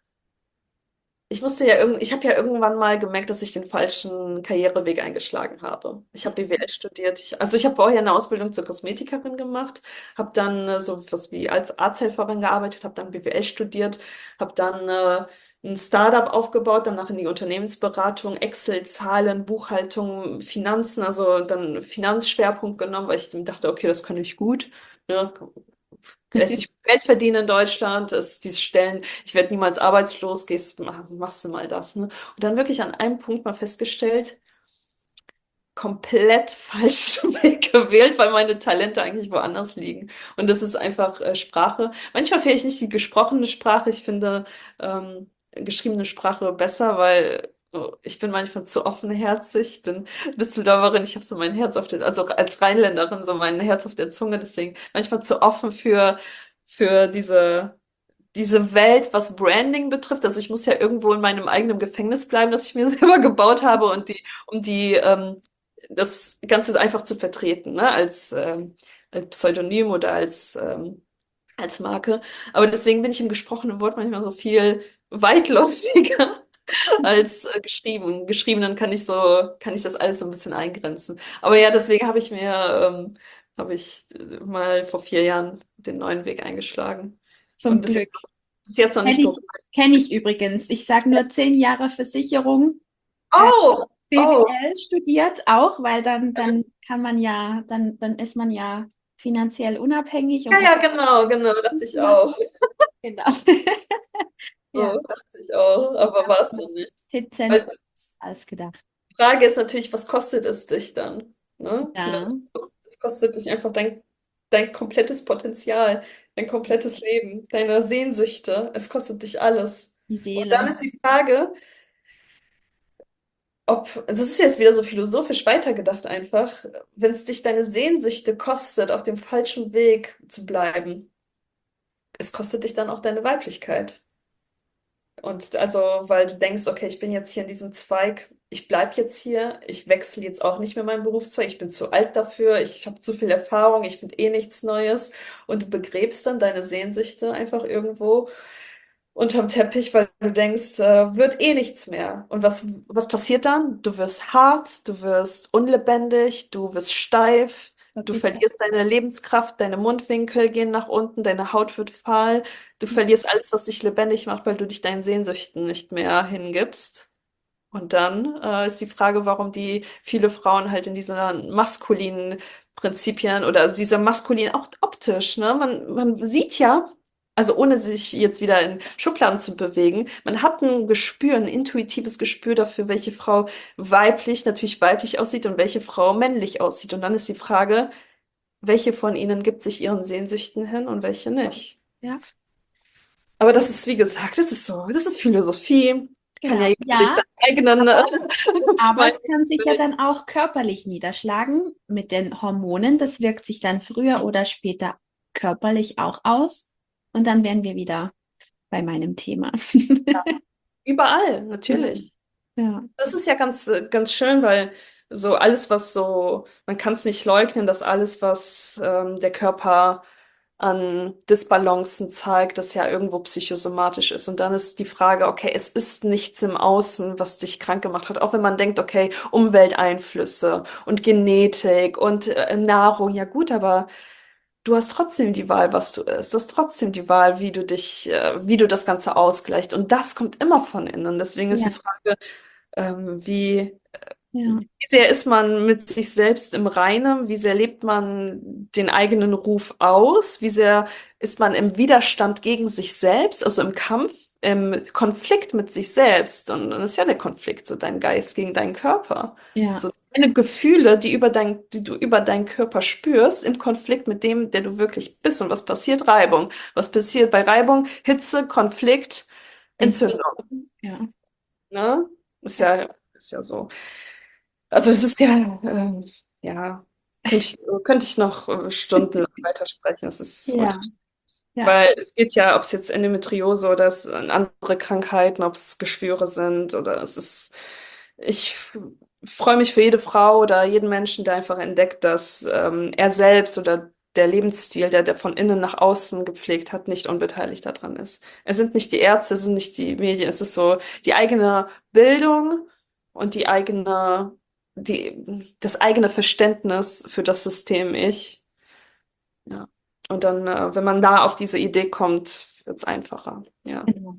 Ich musste ja irgend, ich habe ja irgendwann mal gemerkt, dass ich den falschen Karriereweg eingeschlagen habe. Ich habe B W L studiert. Ich, also ich habe vorher eine Ausbildung zur Kosmetikerin gemacht, habe dann äh, so was wie als Arzthelferin gearbeitet, habe dann B W L studiert, habe dann äh, ein Startup aufgebaut, danach in die Unternehmensberatung, Excel, Zahlen, Buchhaltung, Finanzen, also dann Finanzschwerpunkt genommen, weil ich dachte, okay, das kann ich gut. Ne? Lässt sich Geld verdienen in Deutschland, ist diese Stellen, ich werde niemals arbeitslos, gehst, mach, machst du mal das, ne? Und dann wirklich an einem Punkt mal festgestellt, komplett falschen Weg gewählt, weil meine Talente eigentlich woanders liegen. Und das ist einfach äh, Sprache. Manchmal finde ich nicht die gesprochene Sprache, ich finde ähm, geschriebene Sprache besser, weil oh, ich bin manchmal zu offenherzig, ich bin Düsseldorferin, ich habe so mein Herz auf der, also als Rheinländerin so mein Herz auf der Zunge, deswegen manchmal zu offen für, für diese, diese Welt, was Branding betrifft. Also ich muss ja irgendwo in meinem eigenen Gefängnis bleiben, das ich mir selber gebaut habe und die, um die, ähm, das Ganze einfach zu vertreten, ne? Als, ähm, als Pseudonym oder als, ähm, als Marke. Aber deswegen bin ich im gesprochenen Wort manchmal so viel weitläufiger als äh, geschrieben. Geschriebenen kann ich so, kann ich das alles so ein bisschen eingrenzen. Aber ja, deswegen habe ich mir, ähm, habe ich äh, mal vor vier Jahren den neuen Weg eingeschlagen. Und Zum bis jetzt, Glück. bis jetzt noch nicht Kenne ich, bereut. kenn ich übrigens. Ich sage nur zehn Jahre Versicherung, äh, Oh, oh, B W L studiert auch, weil dann, dann kann man ja, dann, dann ist man ja finanziell unabhängig ja, und hat ja, genau, genau, dachte ich auch. genau. Ja, So, dachte ich auch, aber war es ganz dann nicht. dezent Weil als gedacht. die Frage ist natürlich, was kostet es dich dann? Ne? Ja, Es kostet dich einfach dein, dein komplettes Potenzial, dein komplettes Leben, deine Sehnsüchte. Es kostet dich alles. die Und dann Seele. ist die Frage, ob, das ist jetzt wieder so philosophisch weitergedacht einfach, wenn es dich deine Sehnsüchte kostet, auf dem falschen Weg zu bleiben, es kostet dich dann auch deine Weiblichkeit. Und also, weil du denkst, okay, ich bin jetzt hier in diesem Zweig, ich bleibe jetzt hier, ich wechsle jetzt auch nicht mehr meinen Berufszweig, ich bin zu alt dafür, ich habe zu viel Erfahrung, ich finde eh nichts Neues. Und du begräbst dann deine Sehnsüchte einfach irgendwo unterm Teppich, weil du denkst, äh, wird eh nichts mehr. Und was, was passiert dann? Du wirst hart, du wirst unlebendig, du wirst steif, du Wirklich. verlierst deine Lebenskraft, deine Mundwinkel gehen nach unten, deine Haut wird fahl, du verlierst alles, was dich lebendig macht, weil du dich deinen Sehnsüchten nicht mehr hingibst. Und dann äh, ist die Frage, warum die viele Frauen halt in diesen maskulinen Prinzipien oder dieser maskulin auch optisch, ne? Man, man sieht ja, also ohne sich jetzt wieder in Schubladen zu bewegen, man hat ein Gespür, ein intuitives Gespür dafür, welche Frau weiblich, natürlich weiblich aussieht und welche Frau männlich aussieht. Und dann ist die Frage, welche von ihnen gibt sich ihren Sehnsüchten hin und welche nicht. Ja, Aber das ist, wie gesagt, das ist so, das ist Philosophie. Kann ja genau. jeder sich Ja, seinen eigenen äh, aber Meinung es kann sich ja bilden. dann auch körperlich niederschlagen mit den Hormonen. Das wirkt sich dann früher oder später körperlich auch aus. Und dann wären wir wieder bei meinem Thema. Überall, Ja, natürlich. ja, Das ist ja ganz, äh, ganz schön, weil so alles, was so, man kann es nicht leugnen, dass alles, was ähm, der Körper an Disbalancen zeigt, das ja irgendwo psychosomatisch ist. Und dann ist die Frage, okay, es ist nichts im Außen, was dich krank gemacht hat. Auch wenn man denkt, okay, Umwelteinflüsse und Genetik und äh, Nahrung, ja gut, aber du hast trotzdem die Wahl, was du isst. Du hast trotzdem die Wahl, wie du dich, äh, wie du das Ganze ausgleichst. Und das kommt immer von innen. Deswegen ist die ja, Frage, ähm, wie, ja. wie sehr ist man mit sich selbst im Reinen? Wie sehr lebt man den eigenen Ruf aus? Wie sehr ist man im Widerstand gegen sich selbst, also im Kampf, im Konflikt mit sich selbst? Und dann ist ja der Konflikt, so dein Geist gegen deinen Körper. Ja, So deine Gefühle, die über dein, die du über deinen Körper spürst, im Konflikt mit dem, der du wirklich bist. Und was passiert? Reibung. Was passiert bei Reibung? Hitze, Konflikt, Entzündung. Entzündung. Ja, Ne? Ist ja, ja, ist ja so. Also es ist ja, ähm, ja, könnte ich, könnte ich noch äh, stundenlang weitersprechen. Es ist ultra, ja, ja. weil es geht ja, ob es jetzt Endometriose oder es sind andere Krankheiten, ob es Geschwüre sind oder es ist, ich freue mich für jede Frau oder jeden Menschen, der einfach entdeckt, dass ähm, er selbst oder der Lebensstil, der der von innen nach außen gepflegt hat, nicht unbeteiligt daran ist. Es sind nicht die Ärzte, es sind nicht die Medien, es ist so die eigene Bildung und die eigene die, das eigene Verständnis für das System Ich. Ja. Und dann, äh, wenn man da auf diese Idee kommt, wird es einfacher. Ja. Genau.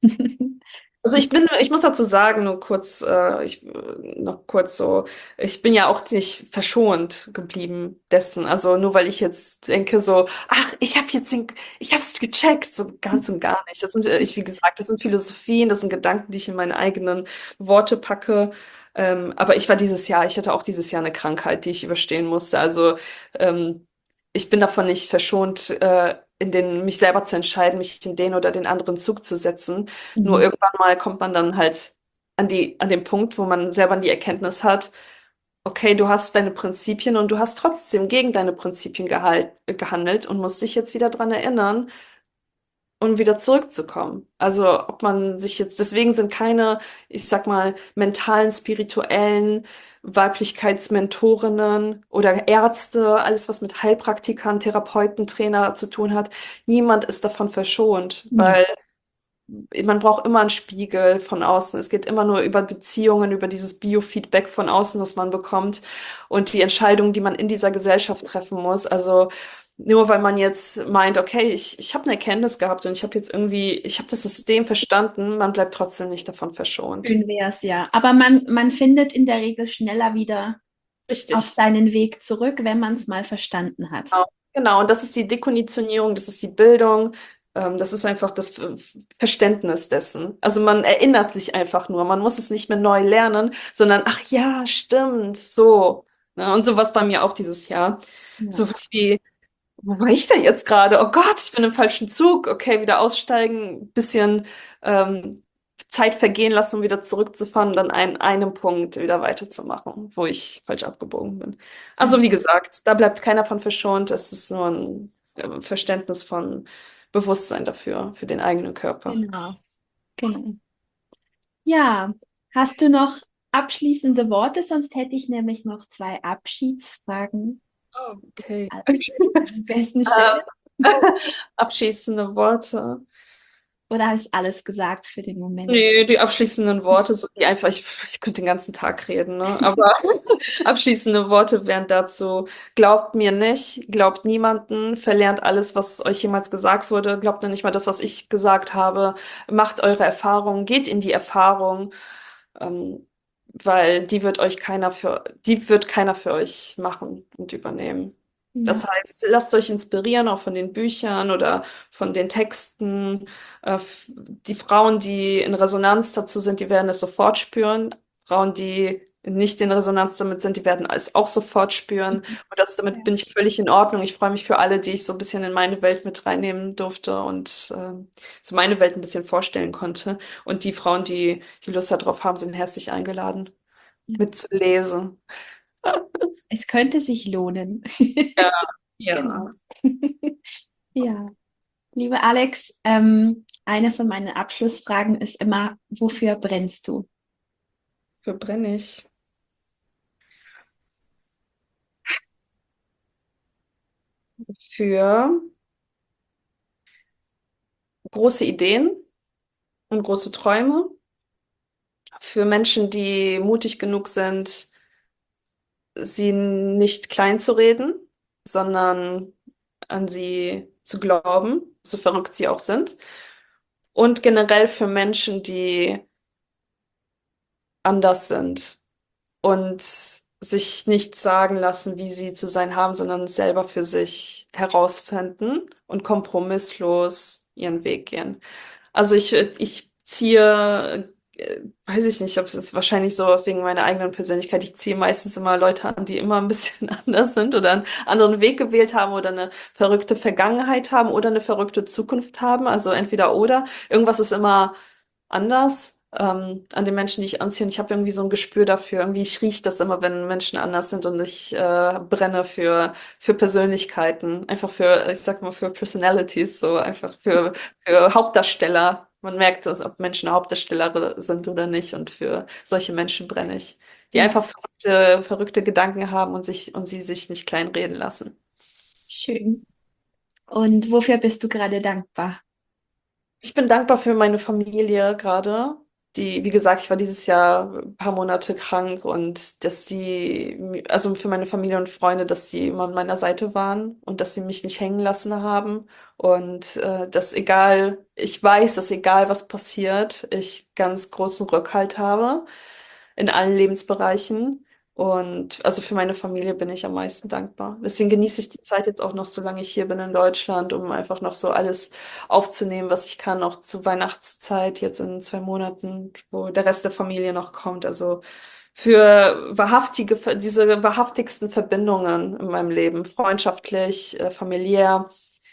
Also ich bin, ich muss dazu sagen, nur kurz, äh, ich, äh, noch kurz so, ich bin ja auch nicht verschont geblieben dessen. Also nur weil ich jetzt denke so, ach, ich habe jetzt den, ich habe es gecheckt, so ganz und gar nicht. Das sind, äh, ich, wie gesagt, das sind Philosophien, das sind Gedanken, die ich in meine eigenen Worte packe. Ähm, aber ich war dieses Jahr, ich hatte auch dieses Jahr eine Krankheit, die ich überstehen musste. Also ähm, ich bin davon nicht verschont, äh, in den, mich selber zu entscheiden, mich in den oder den anderen Zug zu setzen. Nur Mhm. irgendwann mal kommt man dann halt an die, an dem Punkt, wo man selber die Erkenntnis hat, okay, du hast deine Prinzipien und du hast trotzdem gegen deine Prinzipien gehalt, gehandelt und musst dich jetzt wieder dran erinnern, um wieder zurückzukommen. Also ob man sich jetzt, deswegen sind keine, ich sag mal, mentalen, spirituellen Weiblichkeitsmentorinnen oder Ärzte, alles was mit Heilpraktikern, Therapeuten, Trainer zu tun hat, niemand ist davon verschont, Ja. weil man braucht immer einen Spiegel von außen. Es geht immer nur über Beziehungen, über dieses Biofeedback von außen, das man bekommt und die Entscheidungen, die man in dieser Gesellschaft treffen muss. Also nur weil man jetzt meint, okay, ich, ich habe eine Erkenntnis gehabt und ich habe jetzt irgendwie, ich habe das System verstanden, man bleibt trotzdem nicht davon verschont. Schön wäre es ja. Aber man, man findet in der Regel schneller wieder auf Richtig. seinen Weg zurück, wenn man es mal verstanden hat. Genau, genau. Und das ist die Dekonditionierung, das ist die Bildung, ähm, das ist einfach das Ver- Verständnis dessen. Also man erinnert sich einfach nur, man muss es nicht mehr neu lernen, sondern ach ja, stimmt, so. Ne? Und sowas bei mir auch dieses Jahr. Ja. Sowas wie, wo war ich denn jetzt gerade? Oh Gott, ich bin im falschen Zug. Okay, wieder aussteigen, bisschen ähm, Zeit vergehen lassen, um wieder zurückzufahren und dann an einem Punkt wieder weiterzumachen, wo ich falsch abgebogen bin. Also wie gesagt, da bleibt keiner von verschont. Es ist nur ein äh, Verständnis von Bewusstsein dafür, für den eigenen Körper. Genau, genau. Ja, hast du noch abschließende Worte? Sonst hätte ich nämlich noch zwei Abschiedsfragen Oh, okay. an die besten Stelle. Abschließende Worte. Oder ist alles gesagt für den Moment? Nee, die abschließenden Worte, so die einfach, ich, ich könnte den ganzen Tag reden, ne? Aber abschließende Worte wären dazu, glaubt mir nicht, glaubt niemanden, verlernt alles, was euch jemals gesagt wurde, glaubt nur nicht mal das, was ich gesagt habe, macht eure Erfahrungen, geht in die Erfahrung, ähm, weil die wird euch keiner für, die wird keiner für euch machen und übernehmen. Ja, Das heißt, lasst euch inspirieren, auch von den Büchern oder von den Texten. Äh, f- die Frauen, die in Resonanz dazu sind, die werden es sofort spüren. Frauen, die nicht in Resonanz damit sind, die werden es auch sofort spüren. Und das, damit bin ich völlig in Ordnung. Ich freue mich für alle, die ich so ein bisschen in meine Welt mit reinnehmen durfte und ähm, so meine Welt ein bisschen vorstellen konnte. Und die Frauen, die die Lust darauf haben, sind herzlich eingeladen, ja. mitzulesen. Es könnte sich lohnen. Ja, ja. Genau. Ja, liebe Alex, ähm, eine von meinen Abschlussfragen ist immer, wofür brennst du? Für brenne ich. Für große Ideen und große Träume. Für Menschen, die mutig genug sind, sie nicht klein zu reden, sondern an sie zu glauben, so verrückt sie auch sind. Und generell für Menschen, die anders sind und sich nicht sagen lassen, wie sie zu sein haben, sondern es selber für sich herausfinden und kompromisslos ihren Weg gehen. Also ich, ich ziehe, äh, weiß ich nicht, ob es ist wahrscheinlich so wegen meiner eigenen Persönlichkeit, ich ziehe meistens immer Leute an, die immer ein bisschen anders sind oder einen anderen Weg gewählt haben oder eine verrückte Vergangenheit haben oder eine verrückte Zukunft haben. Also entweder oder. Irgendwas ist immer anders. Ähm, an den Menschen, die ich anziehe. Und ich habe irgendwie so ein Gespür dafür. Irgendwie, ich rieche das immer, wenn Menschen anders sind und ich äh, brenne für, für Persönlichkeiten. Einfach für, ich sag mal, für Personalities, so einfach für, für Hauptdarsteller. Man merkt, dass, ob Menschen Hauptdarsteller sind oder nicht. Und für solche Menschen brenne ich. Die Ja, einfach verrückte, verrückte Gedanken haben und sich, und sie sich nicht kleinreden lassen. schön. Und wofür bist du gerade dankbar? Ich bin dankbar für meine Familie gerade. Die, wie gesagt, ich war dieses Jahr ein paar Monate krank und dass die, also für meine Familie und Freunde, dass sie immer an meiner Seite waren und dass sie mich nicht hängen lassen haben. Und äh, dass egal, ich weiß, dass egal was passiert, ich ganz großen Rückhalt habe in allen Lebensbereichen. Und also für meine Familie bin ich am meisten dankbar. Deswegen genieße ich die Zeit jetzt auch noch, solange ich hier bin in Deutschland, um einfach noch so alles aufzunehmen, was ich kann, auch zur Weihnachtszeit, jetzt in zwei Monaten, wo der Rest der Familie noch kommt. Also für wahrhaftige, diese wahrhaftigsten Verbindungen in meinem Leben, freundschaftlich, äh, familiär,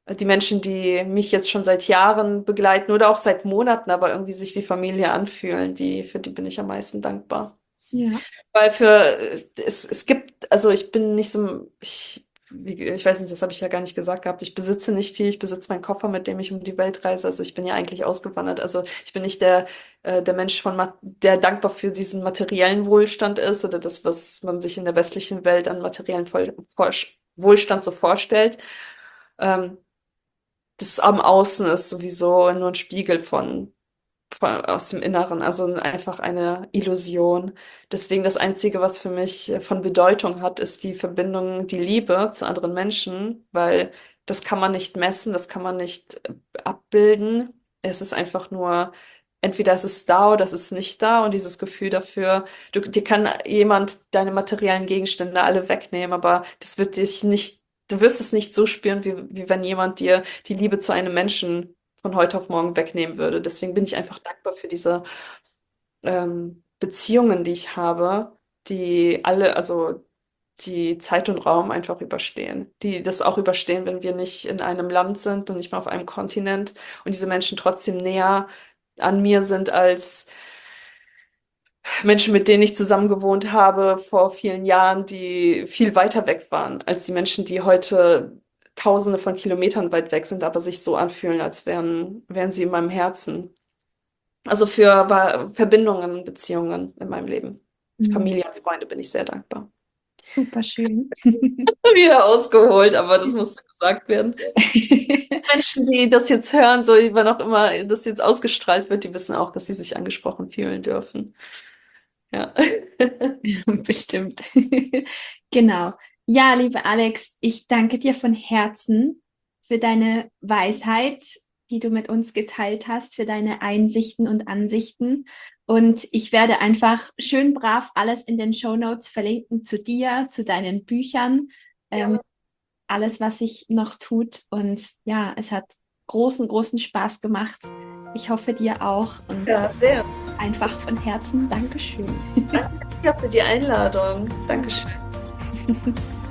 die Menschen, die mich jetzt schon seit Jahren begleiten oder auch seit Monaten, aber irgendwie sich wie Familie anfühlen, die, für die bin ich am meisten dankbar. Ja. Weil für, es, es gibt, also ich bin nicht so, ich, wie, ich weiß nicht, das habe ich ja gar nicht gesagt gehabt, ich besitze nicht viel, ich besitze meinen Koffer, mit dem ich um die Welt reise, also ich bin ja eigentlich ausgewandert, also ich bin nicht der, äh, der Mensch von, Ma- der dankbar für diesen materiellen Wohlstand ist oder das, was man sich in der westlichen Welt an materiellen Voll Vor Wohlstand so vorstellt. Ähm, Das am Außen ist sowieso nur ein Spiegel von von, aus dem Inneren, also einfach eine Illusion. Deswegen das Einzige, was für mich äh, von Bedeutung hat, ist die Verbindung, die Liebe zu anderen Menschen, weil das kann man nicht messen, das kann man nicht äh, abbilden. Es ist einfach nur, entweder es ist da oder es ist nicht da und dieses Gefühl dafür, du, dir kann jemand deine materiellen Gegenstände alle wegnehmen, aber das wird dich nicht, du wirst es nicht so spüren, wie, wie wenn jemand dir die Liebe zu einem Menschen von heute auf morgen wegnehmen würde. Deswegen bin ich einfach dankbar für diese ähm, Beziehungen, die ich habe, die alle, also die Zeit und Raum einfach überstehen. Die das auch überstehen, wenn wir nicht in einem Land sind und nicht mal auf einem Kontinent und diese Menschen trotzdem näher an mir sind als Menschen, mit denen ich zusammen gewohnt habe vor vielen Jahren, die viel weiter weg waren als die Menschen, die heute Tausende von Kilometern weit weg sind, aber sich so anfühlen, als wären, wären sie in meinem Herzen. Also für Wa- Verbindungen, Beziehungen in meinem Leben. Mhm. Familie und Freunde bin ich sehr dankbar. Super schön. Wieder ausgeholt, aber das musste gesagt werden. Die Menschen, die das jetzt hören, so wann auch immer das jetzt ausgestrahlt wird, die wissen auch, dass sie sich angesprochen fühlen dürfen. Ja. Bestimmt. Genau. Ja, liebe Alex, ich danke dir von Herzen für deine Weisheit, die du mit uns geteilt hast, für deine Einsichten und Ansichten. Und ich werde einfach schön brav alles in den Shownotes verlinken zu dir, zu deinen Büchern, ähm, alles, was sich noch tut. Und ja, es hat großen, großen Spaß gemacht. Ich hoffe dir auch. Und Ja, sehr. einfach von Herzen Dankeschön. Danke für die Einladung. Dankeschön.